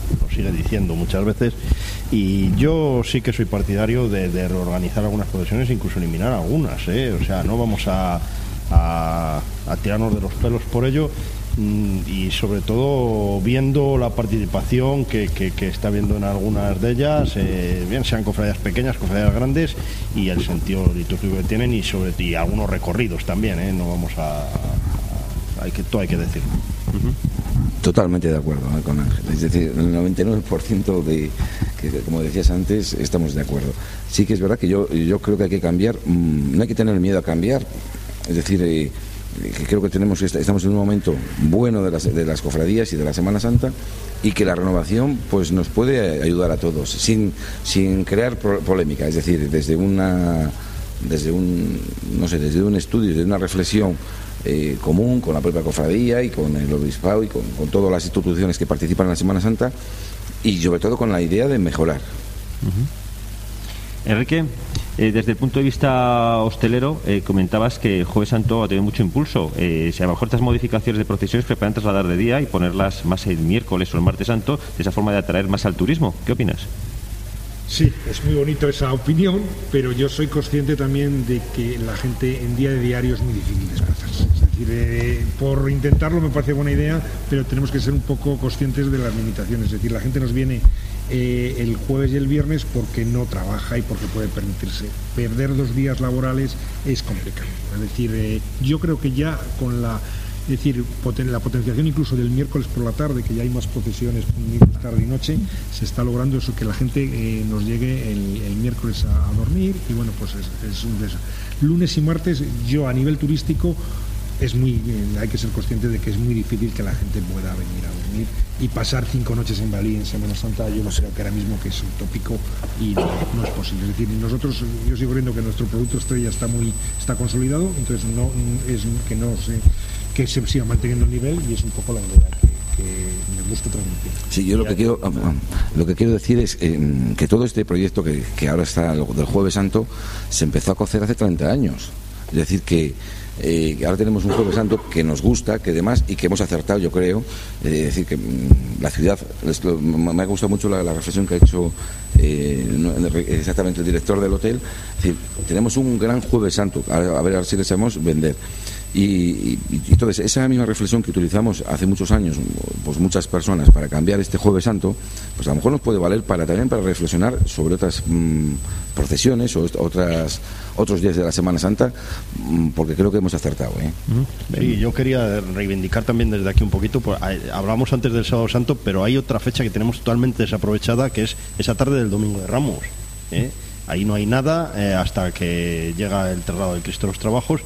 lo sigue diciendo muchas veces, y yo sí que soy partidario de, de reorganizar algunas procesiones, incluso eliminar algunas, ¿eh? O sea, no vamos a, a, a tirarnos de los pelos por ello, y sobre todo viendo la participación que, que, que está habiendo en algunas de ellas, eh, bien sean cofradías pequeñas, cofradías grandes, y el sentido litúrgico que tienen, y sobre y algunos recorridos también, ¿eh? No vamos a, a hay que todo hay que decirlo. Uh-huh. Totalmente de acuerdo, ¿eh? Con Ángel. Es decir, el noventa y nueve por ciento de que, como decías antes, estamos de acuerdo. Sí que es verdad que yo yo creo que hay que cambiar, mmm, no hay que tener miedo a cambiar, es decir, eh, que creo que tenemos estamos en un momento bueno de las, de las cofradías y de la Semana Santa, y que la renovación pues nos puede ayudar a todos sin sin crear pro- polémica, es decir, desde una desde un no sé desde un estudio, desde una reflexión eh, común con la propia cofradía y con el obispado y con, con todas las instituciones que participan en la Semana Santa, y sobre todo con la idea de mejorar. Uh-huh. Enrique, Eh, desde el punto de vista hostelero, eh, comentabas que el Jueves Santo ha tenido mucho impulso. Eh, si a lo mejor estas modificaciones de procesiones se pueden trasladar de día y ponerlas más el miércoles o el martes santo, de esa forma de atraer más al turismo. ¿Qué opinas? Sí, es muy bonito esa opinión, pero yo soy consciente también de que la gente en día de diario es muy difícil desplazarse. Es decir, eh, por intentarlo me parece buena idea, pero tenemos que ser un poco conscientes de las limitaciones. Es decir, la gente nos viene eh, el jueves y el viernes porque no trabaja y porque puede permitirse. Perder dos días laborales es complicado. Es decir, eh, yo creo que ya con la... Es decir, poten- la potenciación incluso del miércoles por la tarde, que ya hay más procesiones miércoles tarde y noche, se está logrando eso, que la gente eh, nos llegue el, el miércoles a, a dormir, y bueno, pues es, es un des- lunes y martes, yo a nivel turístico, es muy eh, hay que ser consciente de que es muy difícil que la gente pueda venir a dormir y pasar cinco noches en Bali en Semana Santa. Yo no creo que ahora mismo que es utópico y no, no es posible. Es decir, nosotros, yo sigo viendo que nuestro producto estrella está muy está consolidado, entonces no es que no se que se siga manteniendo el nivel, y es un poco la idea que, que me gusta transmitir. Sí, yo lo que quiero lo que quiero decir es eh, que todo este proyecto que, que ahora está del Jueves Santo se empezó a cocer hace treinta años. Es decir, que Eh, ahora tenemos un Jueves Santo que nos gusta, que demás, y que hemos acertado, yo creo. Es eh, decir, que mmm, la ciudad, esto, me ha gustado mucho la, la reflexión que ha hecho eh, no, exactamente el director del hotel. Es decir, tenemos un gran Jueves Santo, a, a ver si le sabemos vender. Y, y, y entonces esa misma reflexión que utilizamos hace muchos años, pues muchas personas, para cambiar este Jueves Santo, pues a lo mejor nos puede valer para también para reflexionar sobre otras mmm, procesiones o otras otros días de la Semana Santa, mmm, porque creo que hemos acertado, ¿eh? Sí, yo quería reivindicar también desde aquí un poquito, pues, hablamos antes del Sábado Santo, pero hay otra fecha que tenemos totalmente desaprovechada, que es esa tarde del Domingo de Ramos, ¿eh? Ahí no hay nada eh, hasta que llega el traslado del Cristo de los Trabajos.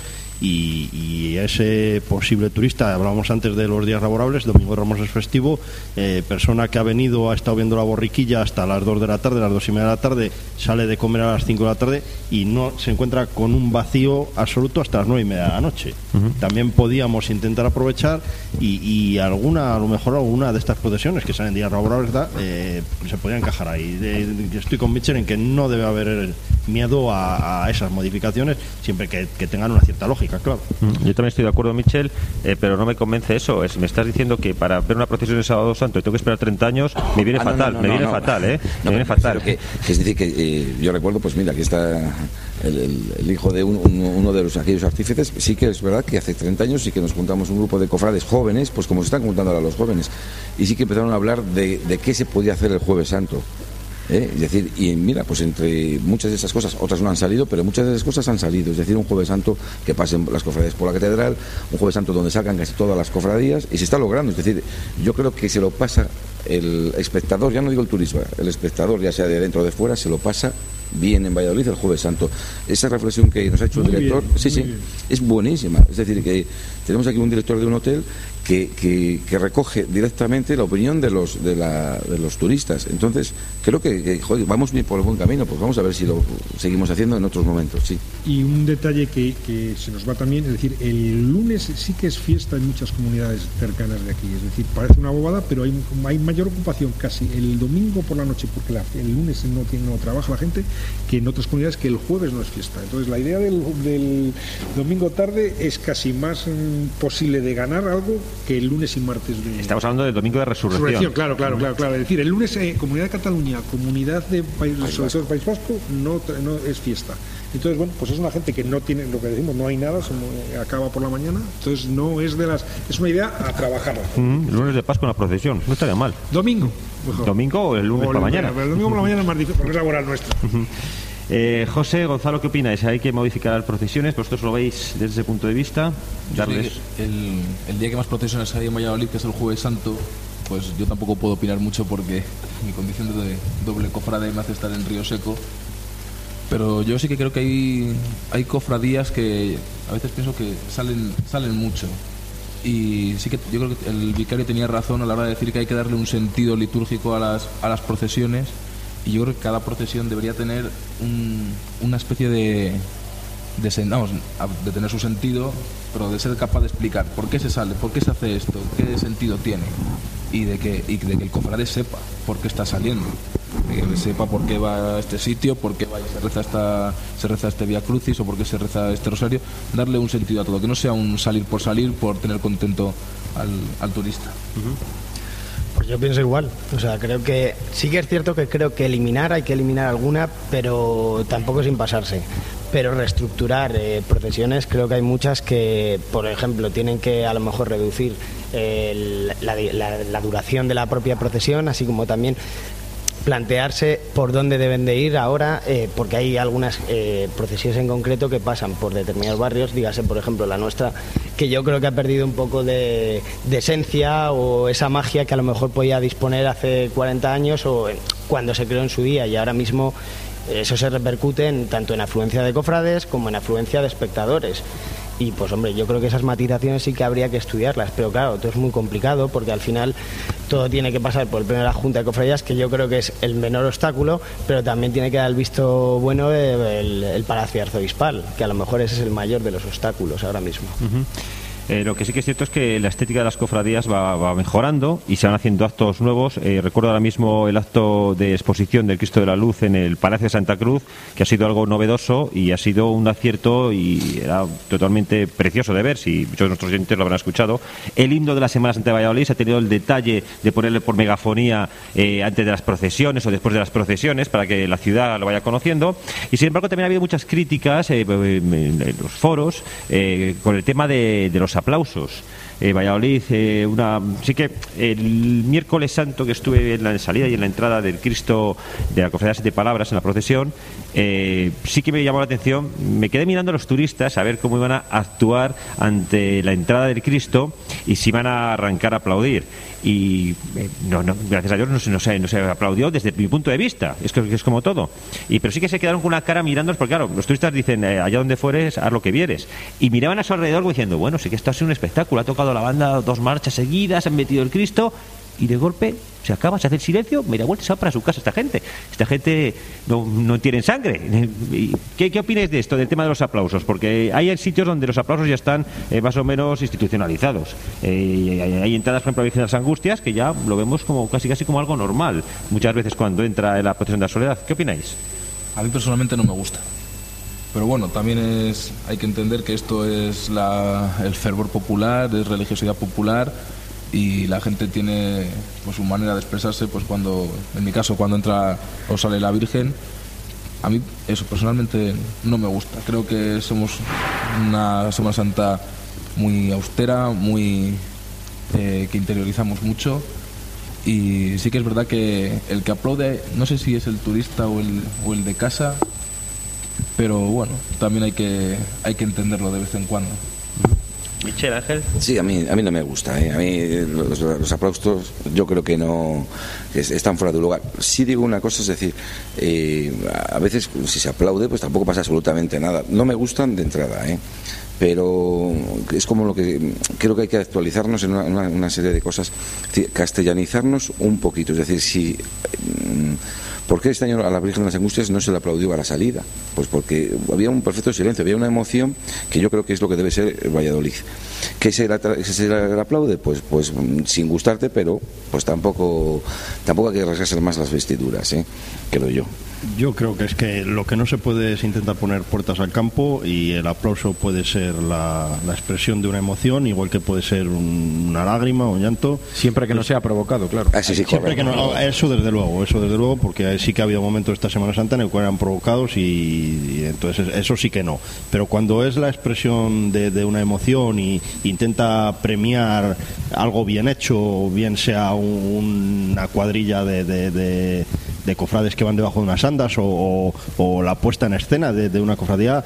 Y, y ese posible turista, hablábamos antes de los días laborables, Domingo de Ramos es festivo, eh, persona que ha venido, ha estado viendo la borriquilla hasta las dos de la tarde, las dos y media de la tarde, sale de comer a las cinco de la tarde y no se encuentra con un vacío absoluto hasta las nueve y media de la noche. Uh-huh. También podíamos intentar aprovechar y, y alguna, a lo mejor alguna de estas procesiones que salen días laborables eh, se podría encajar ahí. De, de, estoy con Mitchell en que no debe haber miedo a, a esas modificaciones, siempre que, que tengan una cierta lógica. Claro. Yo también estoy de acuerdo, Michel, eh, pero no me convence eso. Es, me estás diciendo que para ver una procesión de Sábado Santo y tengo que esperar treinta años, me viene ah, fatal, no, no, no, me viene no, fatal, ¿eh? No, me viene fatal. Que, que es decir, que eh, yo recuerdo, pues mira, aquí está el, el, el hijo de un, un, uno de los aquellos artífices. Sí que es verdad que hace treinta años sí que nos juntamos un grupo de cofrades jóvenes, pues como se están juntando ahora los jóvenes, y sí que empezaron a hablar de, de qué se podía hacer el Jueves Santo. ¿Eh? Es decir, y mira, pues entre muchas de esas cosas, otras no han salido, pero muchas de esas cosas han salido. Es decir, un Jueves Santo que pasen las cofradías por la catedral, un Jueves Santo donde salgan casi todas las cofradías, y se está logrando. Es decir, yo creo que se lo pasa el espectador, ya no digo el turista, el espectador, ya sea de dentro o de fuera, se lo pasa bien en Valladolid el Jueves Santo. Esa reflexión que nos ha hecho el director, bien, sí, sí, bien. Es buenísima. Es decir, que tenemos aquí un director de un hotel que, que, que recoge directamente la opinión de los de, la, de los turistas. Entonces, creo que, que joder, vamos bien por el buen camino, pues vamos a ver si lo seguimos haciendo en otros momentos, sí. Y un detalle que, que se nos va también, es decir, el lunes sí que es fiesta en muchas comunidades cercanas de aquí. Es decir, parece una bobada, pero hay, hay mayor ocupación casi el domingo por la noche, porque la, el lunes no, tiene, no trabaja la gente, que en otras comunidades que el jueves no es fiesta. Entonces la idea del, del domingo tarde es casi más mm, posible de ganar algo que el lunes y martes de... Estamos hablando del domingo de resurrección. resurrección claro, claro, claro, claro. Es decir, el lunes eh, Comunidad de Cataluña, Comunidad de País, sobre todo el País Vasco, no, no es fiesta. Entonces, bueno, pues es una gente que no tiene, lo que decimos, no hay nada, se mu- acaba por la mañana, entonces no es de las... Es una idea a trabajarla. Mm, el lunes de Pascua en la procesión, no estaría mal. Domingo. Mejor. Domingo o el lunes O por la mañana. Pero el domingo por la mañana es más difícil, porque es laboral nuestra. Eh, José, Gonzalo, ¿qué opináis? ¿Hay que modificar las procesiones? ¿Vosotros lo veis desde ese punto de vista? Darles... El, el día que más procesiones hay en Valladolid, que es el Jueves Santo, pues yo tampoco puedo opinar mucho porque mi condición de doble cofrade me hace estar en Río Seco. Pero yo sí que creo que hay, hay cofradías que a veces pienso que salen, salen mucho. Y sí que yo creo que el vicario tenía razón a la hora de decir que hay que darle un sentido litúrgico a las, a las procesiones. Y yo creo que cada procesión debería tener un, una especie de, de, sen- vamos, de tener su sentido, pero de ser capaz de explicar por qué se sale, por qué se hace esto, qué sentido tiene. Y de que, y de que el cofrade sepa por qué está saliendo. Que sepa por qué va a este sitio, por qué va y se reza esta, se reza este Vía Crucis o por qué se reza este rosario, darle un sentido a todo, que no sea un salir por salir por tener contento al, al turista. Pues yo pienso igual, o sea, creo que sí que es cierto que creo que eliminar, hay que eliminar alguna, pero tampoco sin pasarse. Pero reestructurar eh, procesiones, creo que hay muchas que, por ejemplo, tienen que a lo mejor reducir eh, la, la, la duración de la propia procesión, así como también plantearse por dónde deben de ir ahora, eh, porque hay algunas eh, procesiones en concreto que pasan por determinados barrios, dígase por ejemplo la nuestra, que yo creo que ha perdido un poco de, de esencia o esa magia que a lo mejor podía disponer hace cuarenta años o en, cuando se creó en su día, y ahora mismo eso se repercute en, tanto en afluencia de cofrades como en afluencia de espectadores. Y pues hombre, yo creo que esas matizaciones sí que habría que estudiarlas, pero claro, todo es muy complicado porque al final todo tiene que pasar por el pleno de la Junta de Cofradías, que yo creo que es el menor obstáculo, pero también tiene que dar el visto bueno el, el Palacio Arzobispal, que a lo mejor ese es el mayor de los obstáculos ahora mismo. Uh-huh. Eh, lo que sí que es cierto es que la estética de las cofradías va, va mejorando y se van haciendo actos nuevos. Eh, recuerdo ahora mismo el acto de exposición del Cristo de la Luz en el Palacio de Santa Cruz, que ha sido algo novedoso y ha sido un acierto y era totalmente precioso de ver, si muchos de nuestros oyentes lo habrán escuchado. El himno de la Semana Santa de Valladolid se ha tenido el detalle de ponerle por megafonía eh, antes de las procesiones o después de las procesiones para que la ciudad lo vaya conociendo. Y sin embargo también ha habido muchas críticas eh, en los foros eh, con el tema de, de los aplausos. Eh, Valladolid, eh, una, sí que el miércoles santo que estuve en la salida y en la entrada del Cristo de la Cofradía de Siete Palabras en la procesión, eh, sí que me llamó la atención. Me quedé mirando a los turistas a ver cómo iban a actuar ante la entrada del Cristo y si iban a arrancar a aplaudir. Y eh, no, no, gracias a Dios no se, no, se, no se aplaudió desde mi punto de vista, es que es como todo. Y pero sí que se quedaron con una cara mirándonos, porque claro, los turistas dicen eh, allá donde fueres, haz lo que vieres, y miraban a su alrededor diciendo, bueno, sí que esto ha sido un espectáculo, ha tocado la banda dos marchas seguidas, han metido el Cristo y de golpe se acaba, se hace el silencio, mira vuelta, se va para su casa esta gente. Esta gente no, no tiene sangre. ¿Qué, ¿Qué opináis de esto, del tema de los aplausos? Porque hay sitios donde los aplausos ya están eh, más o menos institucionalizados. Eh, hay, hay entradas, por ejemplo, a Virgen de las Angustias, que ya lo vemos como casi casi como algo normal, muchas veces cuando entra en la procesión de la Soledad. ¿Qué opináis? A mí personalmente no me gusta. Pero bueno, también es, hay que entender que esto es la, el fervor popular, es religiosidad popular, y la gente tiene pues su manera de expresarse, pues cuando, en mi caso, cuando entra o sale la Virgen. A mí eso personalmente no me gusta. Creo que somos una Semana Santa muy austera, muy eh, que interiorizamos mucho, y sí que es verdad que el que aplaude, no sé si es el turista o el, o el de casa, pero bueno, también hay que hay que entenderlo de vez en cuando. Michel, Ángel. Sí, a mí, a mí no me gusta, ¿eh? A mí los, los aplausos yo creo que no que están fuera de lugar. Sí digo una cosa, es decir, eh, a veces si se aplaude pues tampoco pasa absolutamente nada. No me gustan de entrada, ¿eh? Pero es como lo que creo que hay que actualizarnos en una, una, una serie de cosas, castellanizarnos un poquito, es decir, si... ¿Por qué este año a la Virgen de las Angustias no se le aplaudió a la salida? Pues porque había un perfecto silencio, había una emoción que yo creo que es lo que debe ser Valladolid. ¿Qué se le, ¿qué se le aplaude? Pues, pues sin gustarte, pero pues tampoco, tampoco hay que rasgarse más las vestiduras, ¿eh? Creo yo. Yo creo que es que lo que no se puede es intentar poner puertas al campo, y el aplauso puede ser la, la expresión de una emoción, igual que puede ser un, una lágrima o un llanto. Siempre que no sea provocado, claro. Ah, sí, sí, Siempre que no, eso desde luego, eso desde luego, porque sí que ha habido momentos esta Semana Santa en el que eran provocados y, y entonces eso sí que no. Pero cuando es la expresión de, de una emoción y intenta premiar algo bien hecho, bien sea un, una cuadrilla de, de, de, de cofrades que van debajo de unas andas o, o, o la puesta en escena de, de una cofradía,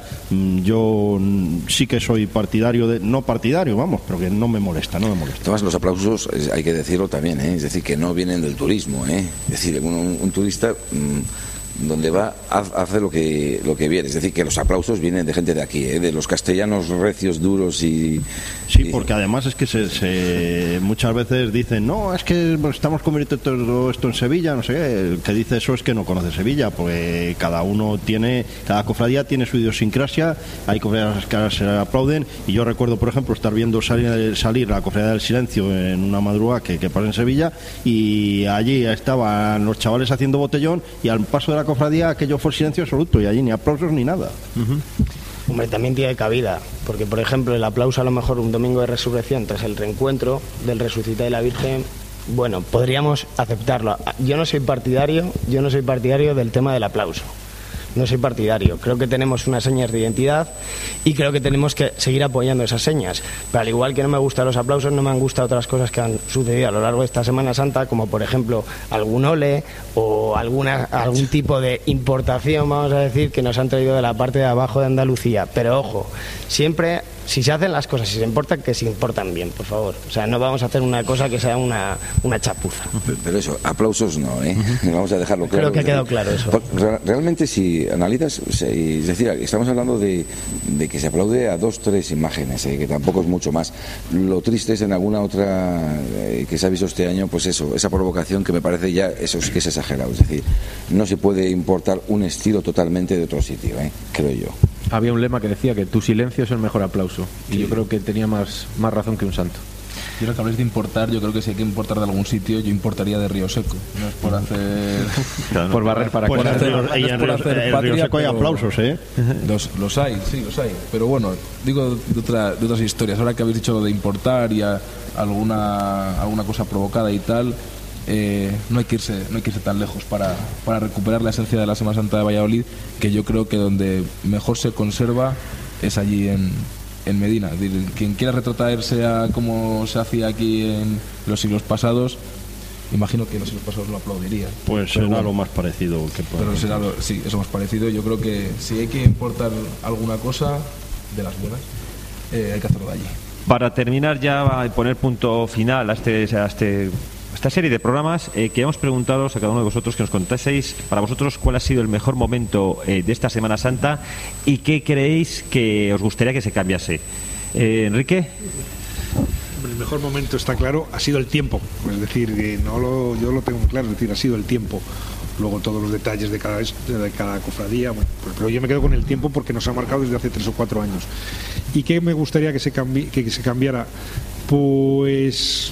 yo sí que soy partidario de, no partidario, vamos, pero que no me molesta, no me molesta. Además, los aplausos, hay que decirlo también, ¿eh? Es decir, que no vienen del turismo, ¿eh? Es decir, un, un turista mmm, donde va a hacer lo que lo que viene, es decir, que los aplausos vienen de gente de aquí, ¿eh? De los castellanos recios, duros y... Sí, y... porque además es que se, se muchas veces dicen, no, es que estamos convirtiendo todo esto en Sevilla, no sé qué. El que dice eso es que no conoce Sevilla, porque cada uno tiene, cada cofradía tiene su idiosincrasia, hay cofradías que se aplauden, y yo recuerdo, por ejemplo, estar viendo salir, salir la cofradía del Silencio en una madrugada que, que pasa en Sevilla, y allí estaban los chavales haciendo botellón, y al paso de la cofradía aquello fue silencio absoluto, y allí ni aplausos ni nada. Uh-huh. Hombre, también tiene cabida, porque por ejemplo el aplauso a lo mejor un domingo de resurrección tras el reencuentro del resucitado de la Virgen, bueno, podríamos aceptarlo. Yo no soy partidario, yo no soy partidario del tema del aplauso. No soy partidario, creo que tenemos unas señas de identidad y creo que tenemos que seguir apoyando esas señas, pero al igual que no me gustan los aplausos, no me han gustado otras cosas que han sucedido a lo largo de esta Semana Santa, como por ejemplo algún ole o alguna, algún tipo de importación, vamos a decir, que nos han traído de la parte de abajo de Andalucía. Pero ojo, siempre, si se hacen las cosas, si se importan, que se importan bien, por favor. O sea, no vamos a hacer una cosa que sea una, una chapuza. Pero eso, aplausos no, ¿eh? Vamos a dejarlo claro. Creo que ha quedado claro eso. Realmente, si analizas, es decir, estamos hablando de, de que se aplaude a dos, tres imágenes, ¿eh? Que tampoco es mucho más. Lo triste es en alguna otra eh, que se ha visto este año, pues eso, esa provocación que me parece ya, eso sí que es exagerado. Es decir, no se puede importar un estilo totalmente de otro sitio, ¿eh? Creo yo. Había un lema que decía que tu silencio es el mejor aplauso, y sí, yo creo que tenía más, más razón que un santo. Yo creo que habléis de importar, yo creo que si hay que importar de algún sitio, yo importaría de Río Seco. No es por hacer... Claro, por barrer para por hacer, hacer, no, no es por hacer el patria, Río Seco hay aplausos, ¿eh? Los, los hay, sí, los hay. Pero bueno, digo de, otra, de otras historias. Ahora que habéis dicho lo de importar y a, alguna, alguna cosa provocada y tal... Eh, no hay que irse no hay que irse tan lejos para, para recuperar la esencia de la Semana Santa de Valladolid, que yo creo que donde mejor se conserva es allí en, en Medina. Es decir, quien quiera retrotraerse a cómo se hacía aquí en los siglos pasados, imagino que en los siglos pasados lo aplaudiría. Pues será bueno, lo más parecido que pero será lo, sí, eso más parecido. Yo creo que si hay que importar alguna cosa de las buenas, eh, hay que hacerlo de allí. Para terminar ya y poner punto final a este, a este esta serie de programas, eh, queríamos preguntaros a cada uno de vosotros que nos contaseis para vosotros cuál ha sido el mejor momento eh, de esta Semana Santa y qué creéis que os gustaría que se cambiase. Eh, Enrique. El mejor momento, está claro, ha sido el tiempo. Es decir, que no lo, yo lo tengo muy claro, es decir, ha sido el tiempo. Luego todos los detalles de cada, de cada cofradía, bueno, pues, pero yo me quedo con el tiempo porque nos ha marcado desde hace tres o cuatro años. ¿Y qué me gustaría que se, cambi, que, que se cambiara? Pues...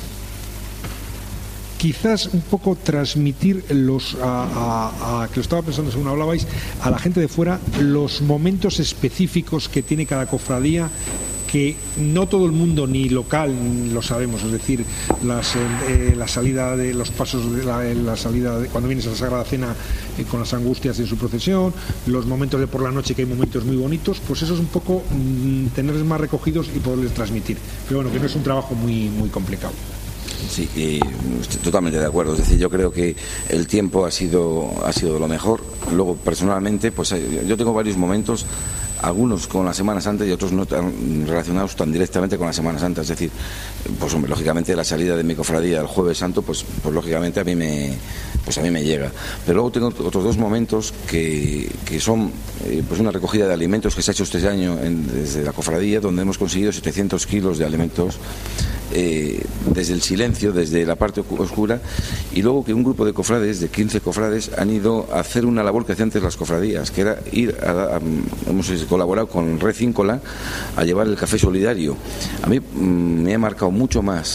quizás un poco transmitir los a, a, a que lo estaba pensando según hablabais, a la gente de fuera, los momentos específicos que tiene cada cofradía, que no todo el mundo ni local lo sabemos, es decir, las, eh, la salida de los pasos de la, la salida de, cuando vienes a la Sagrada Cena eh, con las angustias en su procesión, los momentos de por la noche, que hay momentos muy bonitos, pues eso es un poco mmm, tenerles más recogidos y poderles transmitir, pero bueno, que no es un trabajo muy, muy complicado. Sí, y estoy totalmente de acuerdo. Es decir, yo creo que el tiempo ha sido ha sido lo mejor. Luego, personalmente, pues yo tengo varios momentos, algunos con la Semana Santa y otros no tan relacionados tan directamente con la Semana Santa. Es decir, pues hombre, lógicamente la salida de mi cofradía el Jueves Santo, pues, pues lógicamente a mí me pues a mí me llega. Pero luego tengo otros dos momentos que, que son eh, pues una recogida de alimentos que se ha hecho este año en, desde la cofradía, donde hemos conseguido setecientos kilos de alimentos. Eh, desde el silencio, desde la parte oscura, y luego que un grupo de cofrades, de quince cofrades, han ido a hacer una labor que hacían antes las cofradías, que era ir a, a, hemos colaborado con Red Cíncola a llevar el café solidario. A mí mmm, me ha marcado mucho más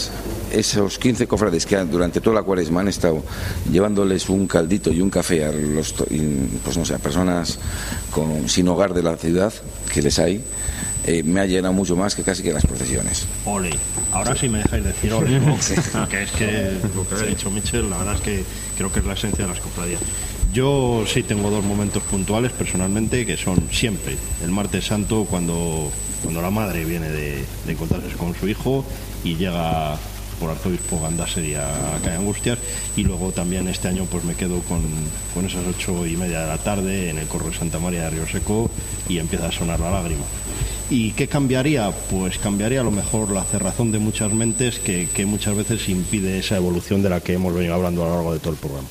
esos quince cofrades que durante toda la cuaresma han estado llevándoles un caldito y un café a los, pues no sé, a personas con, sin hogar de la ciudad, que les hay, eh, me ha llenado mucho más que casi que las procesiones. Ole, ahora sí, sí me dejáis decir ole, ¿no? Sí. Que es que lo que ha dicho Michel, la verdad es que creo que es la esencia de las cofradías. Yo sí tengo dos momentos puntuales personalmente, que son siempre el martes santo, cuando, cuando la madre viene de, de encontrarse con su hijo y llega por Arzobispo Gandásegui a Calle Angustias, y luego también este año pues me quedo con, con esas ocho y media de la tarde en el corro de Santa María de Río Seco y empieza a sonar la lágrima. ¿Y qué cambiaría? Pues cambiaría a lo mejor la cerrazón de muchas mentes que, que muchas veces impide esa evolución de la que hemos venido hablando a lo largo de todo el programa.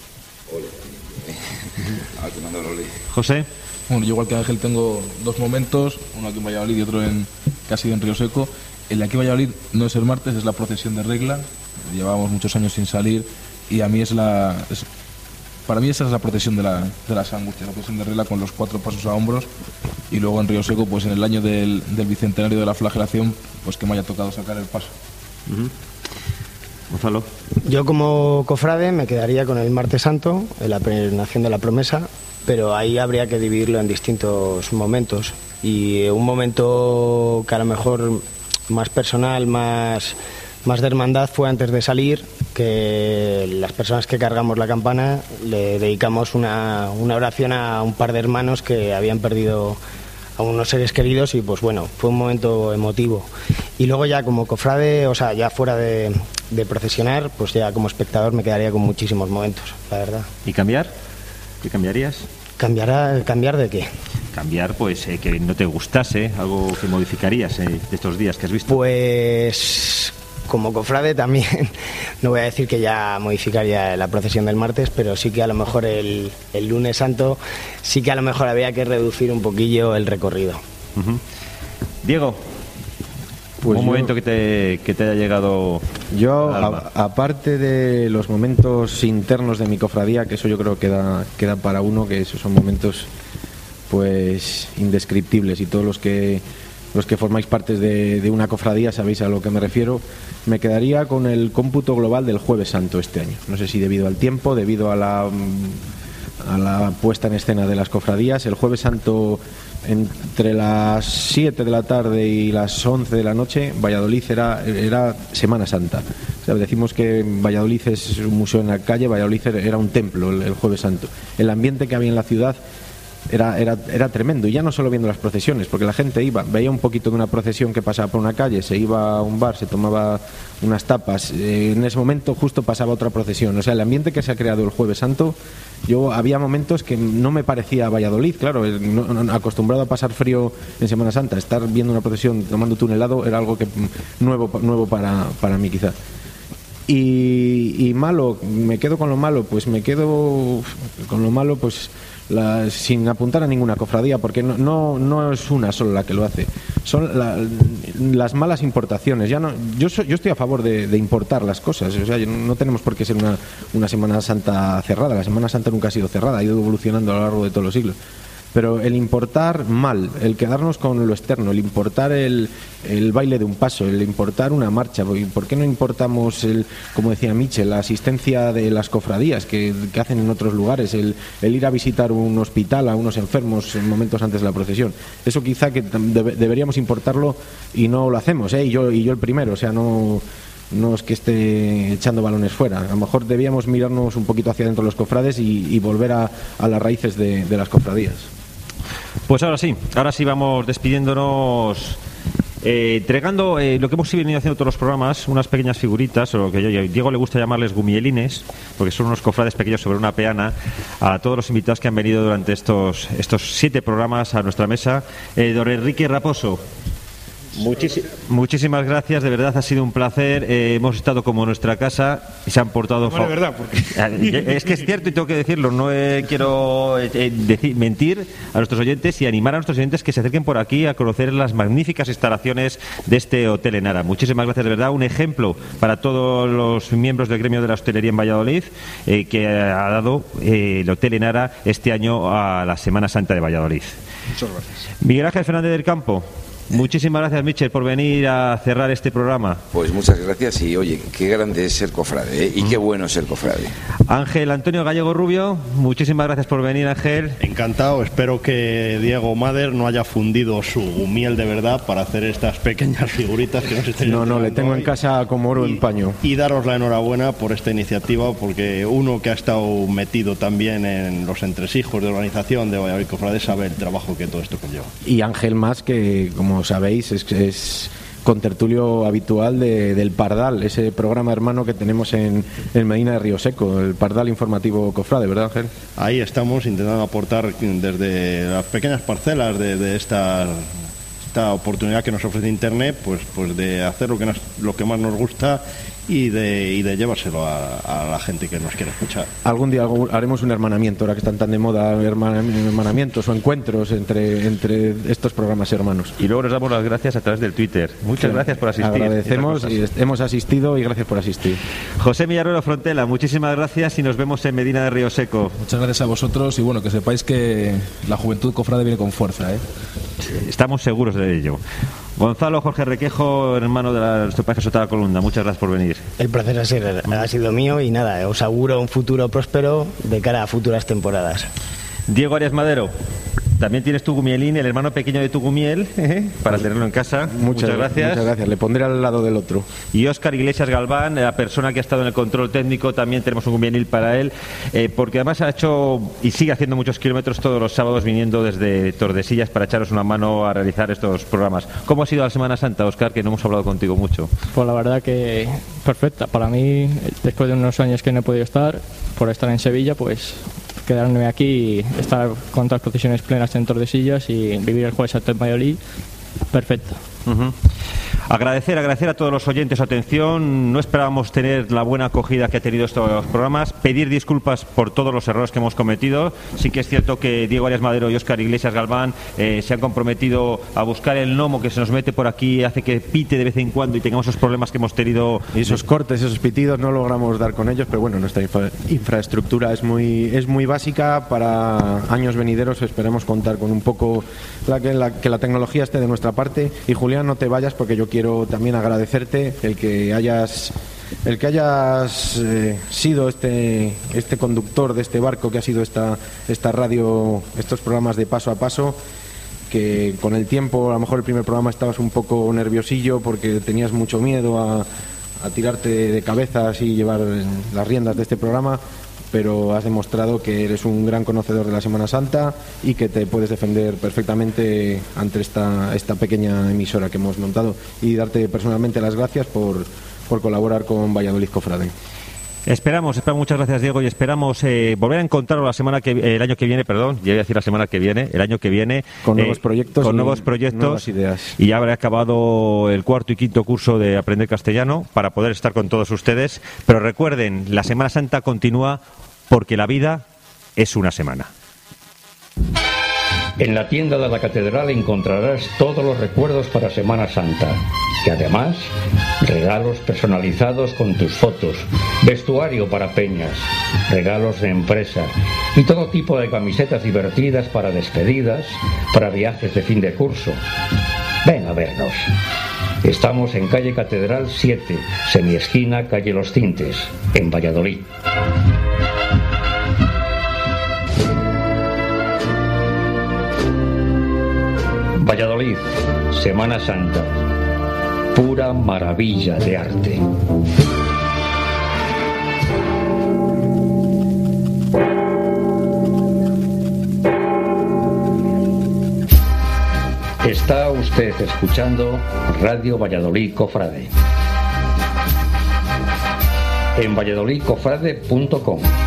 José. Bueno, yo igual que Ángel tengo dos momentos, uno aquí en Valladolid y otro en, que ha sido en Río Seco. El de aquí en Valladolid no es el martes, es la procesión de regla. Llevábamos muchos años sin salir y a mí es la... Es, para mí esa es la procesión de, la, de las angustias, la procesión de regla con los cuatro pasos a hombros. Y luego en Río Seco, pues en el año del, del bicentenario de la flagelación, pues que me haya tocado sacar el paso. Uh-huh. Gonzalo. Yo como cofrade me quedaría con el martes santo, en la peregrinación de la promesa, pero ahí habría que dividirlo en distintos momentos. Y un momento que a lo mejor más personal, más, más de hermandad, fue antes de salir, que las personas que cargamos la campana le dedicamos una, una oración a un par de hermanos que habían perdido a unos seres queridos y pues bueno, fue un momento emotivo. Y luego ya como cofrade, o sea, ya fuera de, de procesionar, pues ya como espectador me quedaría con muchísimos momentos, la verdad. ¿Y cambiar? ¿Qué cambiarías? ¿Cambiará, ¿Cambiar de qué? Cambiar, pues, eh, que no te gustase, algo que modificarías eh, de estos días que has visto. Pues como cofrade también, no voy a decir que ya modificaría la procesión del martes, pero sí que a lo mejor el, el lunes santo, sí que a lo mejor había que reducir un poquillo el recorrido. Uh-huh. Diego, pues un yo, momento que te, que te haya llegado. Yo, a, aparte de los momentos internos de mi cofradía, que eso yo creo que queda, queda para uno, que esos son momentos pues indescriptibles, y todos los que los que formáis parte de, de una cofradía sabéis a lo que me refiero, me quedaría con el cómputo global del Jueves Santo este año. No sé si debido al tiempo, debido a la, a la puesta en escena de las cofradías. El Jueves Santo, entre las siete de la tarde y las once de la noche, Valladolid era, era Semana Santa. O sea, decimos que Valladolid es un museo en la calle, Valladolid era un templo el, el Jueves Santo. El ambiente que había en la ciudad Era, era, era tremendo, y ya no solo viendo las procesiones, porque la gente iba, veía un poquito de una procesión que pasaba por una calle, se iba a un bar, se tomaba unas tapas, eh, en ese momento justo pasaba otra procesión. O sea, el ambiente que se ha creado el Jueves Santo, yo había momentos que no me parecía Valladolid, claro, no, no, acostumbrado a pasar frío en Semana Santa, estar viendo una procesión tomándote un helado era algo que nuevo, nuevo para, para mí quizá. Y, y malo, me quedo con lo malo, pues me quedo con lo malo, pues La, sin apuntar a ninguna cofradía, porque no, no, no es una solo la que lo hace, son la, las malas importaciones. Ya no, yo, soy, yo estoy a favor de, de importar las cosas, o sea, no tenemos por qué ser una, una Semana Santa cerrada. La Semana Santa nunca ha sido cerrada, ha ido evolucionando a lo largo de todos los siglos. Pero el importar mal, el quedarnos con lo externo, el importar el, el baile de un paso, el importar una marcha, ¿por qué no importamos, el, como decía Michel, la asistencia de las cofradías que, que hacen en otros lugares, el, el ir a visitar un hospital a unos enfermos en momentos antes de la procesión? Eso quizá que debe, deberíamos importarlo y no lo hacemos, ¿eh? y, yo, y yo el primero, o sea, no... no es que esté echando balones fuera. A lo mejor debíamos mirarnos un poquito hacia dentro de los cofrades y, y volver a, a las raíces de, de las cofradías. Pues ahora sí, ahora sí vamos despidiéndonos, eh, entregando eh, lo que hemos venido haciendo todos los programas, unas pequeñas figuritas, o lo que yo, a Diego le gusta llamarles gumielines, porque son unos cofrades pequeños sobre una peana, a todos los invitados que han venido durante estos, estos siete programas a nuestra mesa. Eh, don Enrique Raposo, Muchísi- muchísimas gracias, de verdad ha sido un placer. Eh, hemos estado como en nuestra casa y se han portado. Bueno, fa- verdad, porque... Es que es cierto y tengo que decirlo. No eh, quiero eh, decir, mentir a nuestros oyentes y animar a nuestros oyentes que se acerquen por aquí a conocer las magníficas instalaciones de este Hotel Enara. Muchísimas gracias, de verdad. Un ejemplo para todos los miembros del gremio de la hostelería en Valladolid, eh, que ha dado eh, el Hotel Enara este año a la Semana Santa de Valladolid. Muchas gracias. Miguel Ángel Fernández del Campo. Muchísimas gracias, Michel, por venir a cerrar este programa. Pues muchas gracias y oye, qué grande es ser cofrade, ¿eh? Y qué bueno es ser cofrade. Ángel Antonio Gallego Rubio, muchísimas gracias por venir, Ángel. Encantado, espero que Diego Mader no haya fundido su miel de verdad para hacer estas pequeñas figuritas que nos estén No, no, le tengo hoy en casa como oro y, en paño. Y daros la enhorabuena por esta iniciativa, porque uno que ha estado metido también en los entresijos de organización de Valladolid Cofrade sabe el trabajo que todo esto conlleva. Y Ángel más, que como sabéis es, es contertulio habitual de, del Pardal, ese programa hermano que tenemos en, en Medina de Río Seco, el Pardal Informativo Cofrade, ¿verdad, Ángel? Ahí estamos intentando aportar desde las pequeñas parcelas de, de esta, esta oportunidad que nos ofrece Internet, pues, pues de hacer lo que, nos, lo que más nos gusta y de, y de llevárselo a, a la gente que nos quiere escuchar. Algún día haremos un hermanamiento, ahora que están tan de moda hermanamientos o encuentros entre, entre estos programas hermanos. Y luego nos damos las gracias a través del Twitter. Muchas sí, gracias por asistir. Agradecemos y hemos asistido y gracias por asistir. José Millaruelo Frontela, muchísimas gracias y nos vemos en Medina de Río Seco. Muchas gracias a vosotros y bueno, que sepáis que la juventud cofrade viene con fuerza, ¿eh? Estamos seguros de ello. Gonzalo Jorge Requejo, hermano de la Estupaje Sotada Colunda, muchas gracias por venir. El placer ha sido, ha sido mío y nada, os auguro un futuro próspero de cara a futuras temporadas. Diego Arias Madero, también tienes tu gumielín, el hermano pequeño de tu gumiel, ¿eh? Para tenerlo en casa. Muchas, muchas gracias. Muchas gracias, le pondré al lado del otro. Y Óscar Iglesias Galván, la persona que ha estado en el control técnico, también tenemos un gumielín para él, eh, porque además ha hecho y sigue haciendo muchos kilómetros todos los sábados viniendo desde Tordesillas para echaros una mano a realizar estos programas. ¿Cómo ha sido la Semana Santa, Óscar, que no hemos hablado contigo mucho? Pues la verdad que perfecta. Para mí, después de unos años que no he podido estar, por estar en Sevilla, pues quedarme aquí y estar con otras procesiones plenas en Tordesillas y vivir el Jueves Santo en Valladolid, perfecto. Uh-huh. Agradecer, agradecer a todos los oyentes su atención. No esperábamos tener la buena acogida que ha tenido estos programas. Pedir disculpas por todos los errores que hemos cometido. Sí que es cierto que Diego Arias Madero y Óscar Iglesias Galván eh, se han comprometido a buscar el gnomo que se nos mete por aquí, hace que pite de vez en cuando y tengamos esos problemas que hemos tenido. Y esos cortes, esos pitidos no logramos dar con ellos, pero bueno, nuestra infra infraestructura es muy, es muy básica. Para años venideros esperemos contar con un poco la que, la, que la tecnología esté de nuestra parte. Y Julián, no te vayas porque yo quiero también agradecerte el que hayas el que hayas eh, sido este este conductor de este barco que ha sido esta esta radio, estos programas de paso a paso, que con el tiempo a lo mejor el primer programa estabas un poco nerviosillo porque tenías mucho miedo a, a tirarte de cabeza y llevar las riendas de este programa, pero has demostrado que eres un gran conocedor de la Semana Santa y que te puedes defender perfectamente ante esta, esta pequeña emisora que hemos montado, y darte personalmente las gracias por, por colaborar con Valladolid Cofrade. Esperamos, esperamos, muchas gracias, Diego, y esperamos eh, volver a encontrarlo la semana que el año que viene, perdón, ya voy a decir la semana que viene, el año que viene, con nuevos eh, proyectos, con nuevos proyectos, nuevas ideas. Y ya habrá acabado el cuarto y quinto curso de Aprender Castellano para poder estar con todos ustedes. Pero recuerden, la Semana Santa continúa porque la vida es una semana. En la tienda de la Catedral encontrarás todos los recuerdos para Semana Santa y además regalos personalizados con tus fotos, vestuario para peñas, regalos de empresa y todo tipo de camisetas divertidas para despedidas, para viajes de fin de curso. Ven a vernos. Estamos en calle Catedral siete, semiesquina calle Los Cintes, en Valladolid. Valladolid, Semana Santa, pura maravilla de arte. Está usted escuchando Radio Valladolid Cofrade en valladolid cofrade punto com.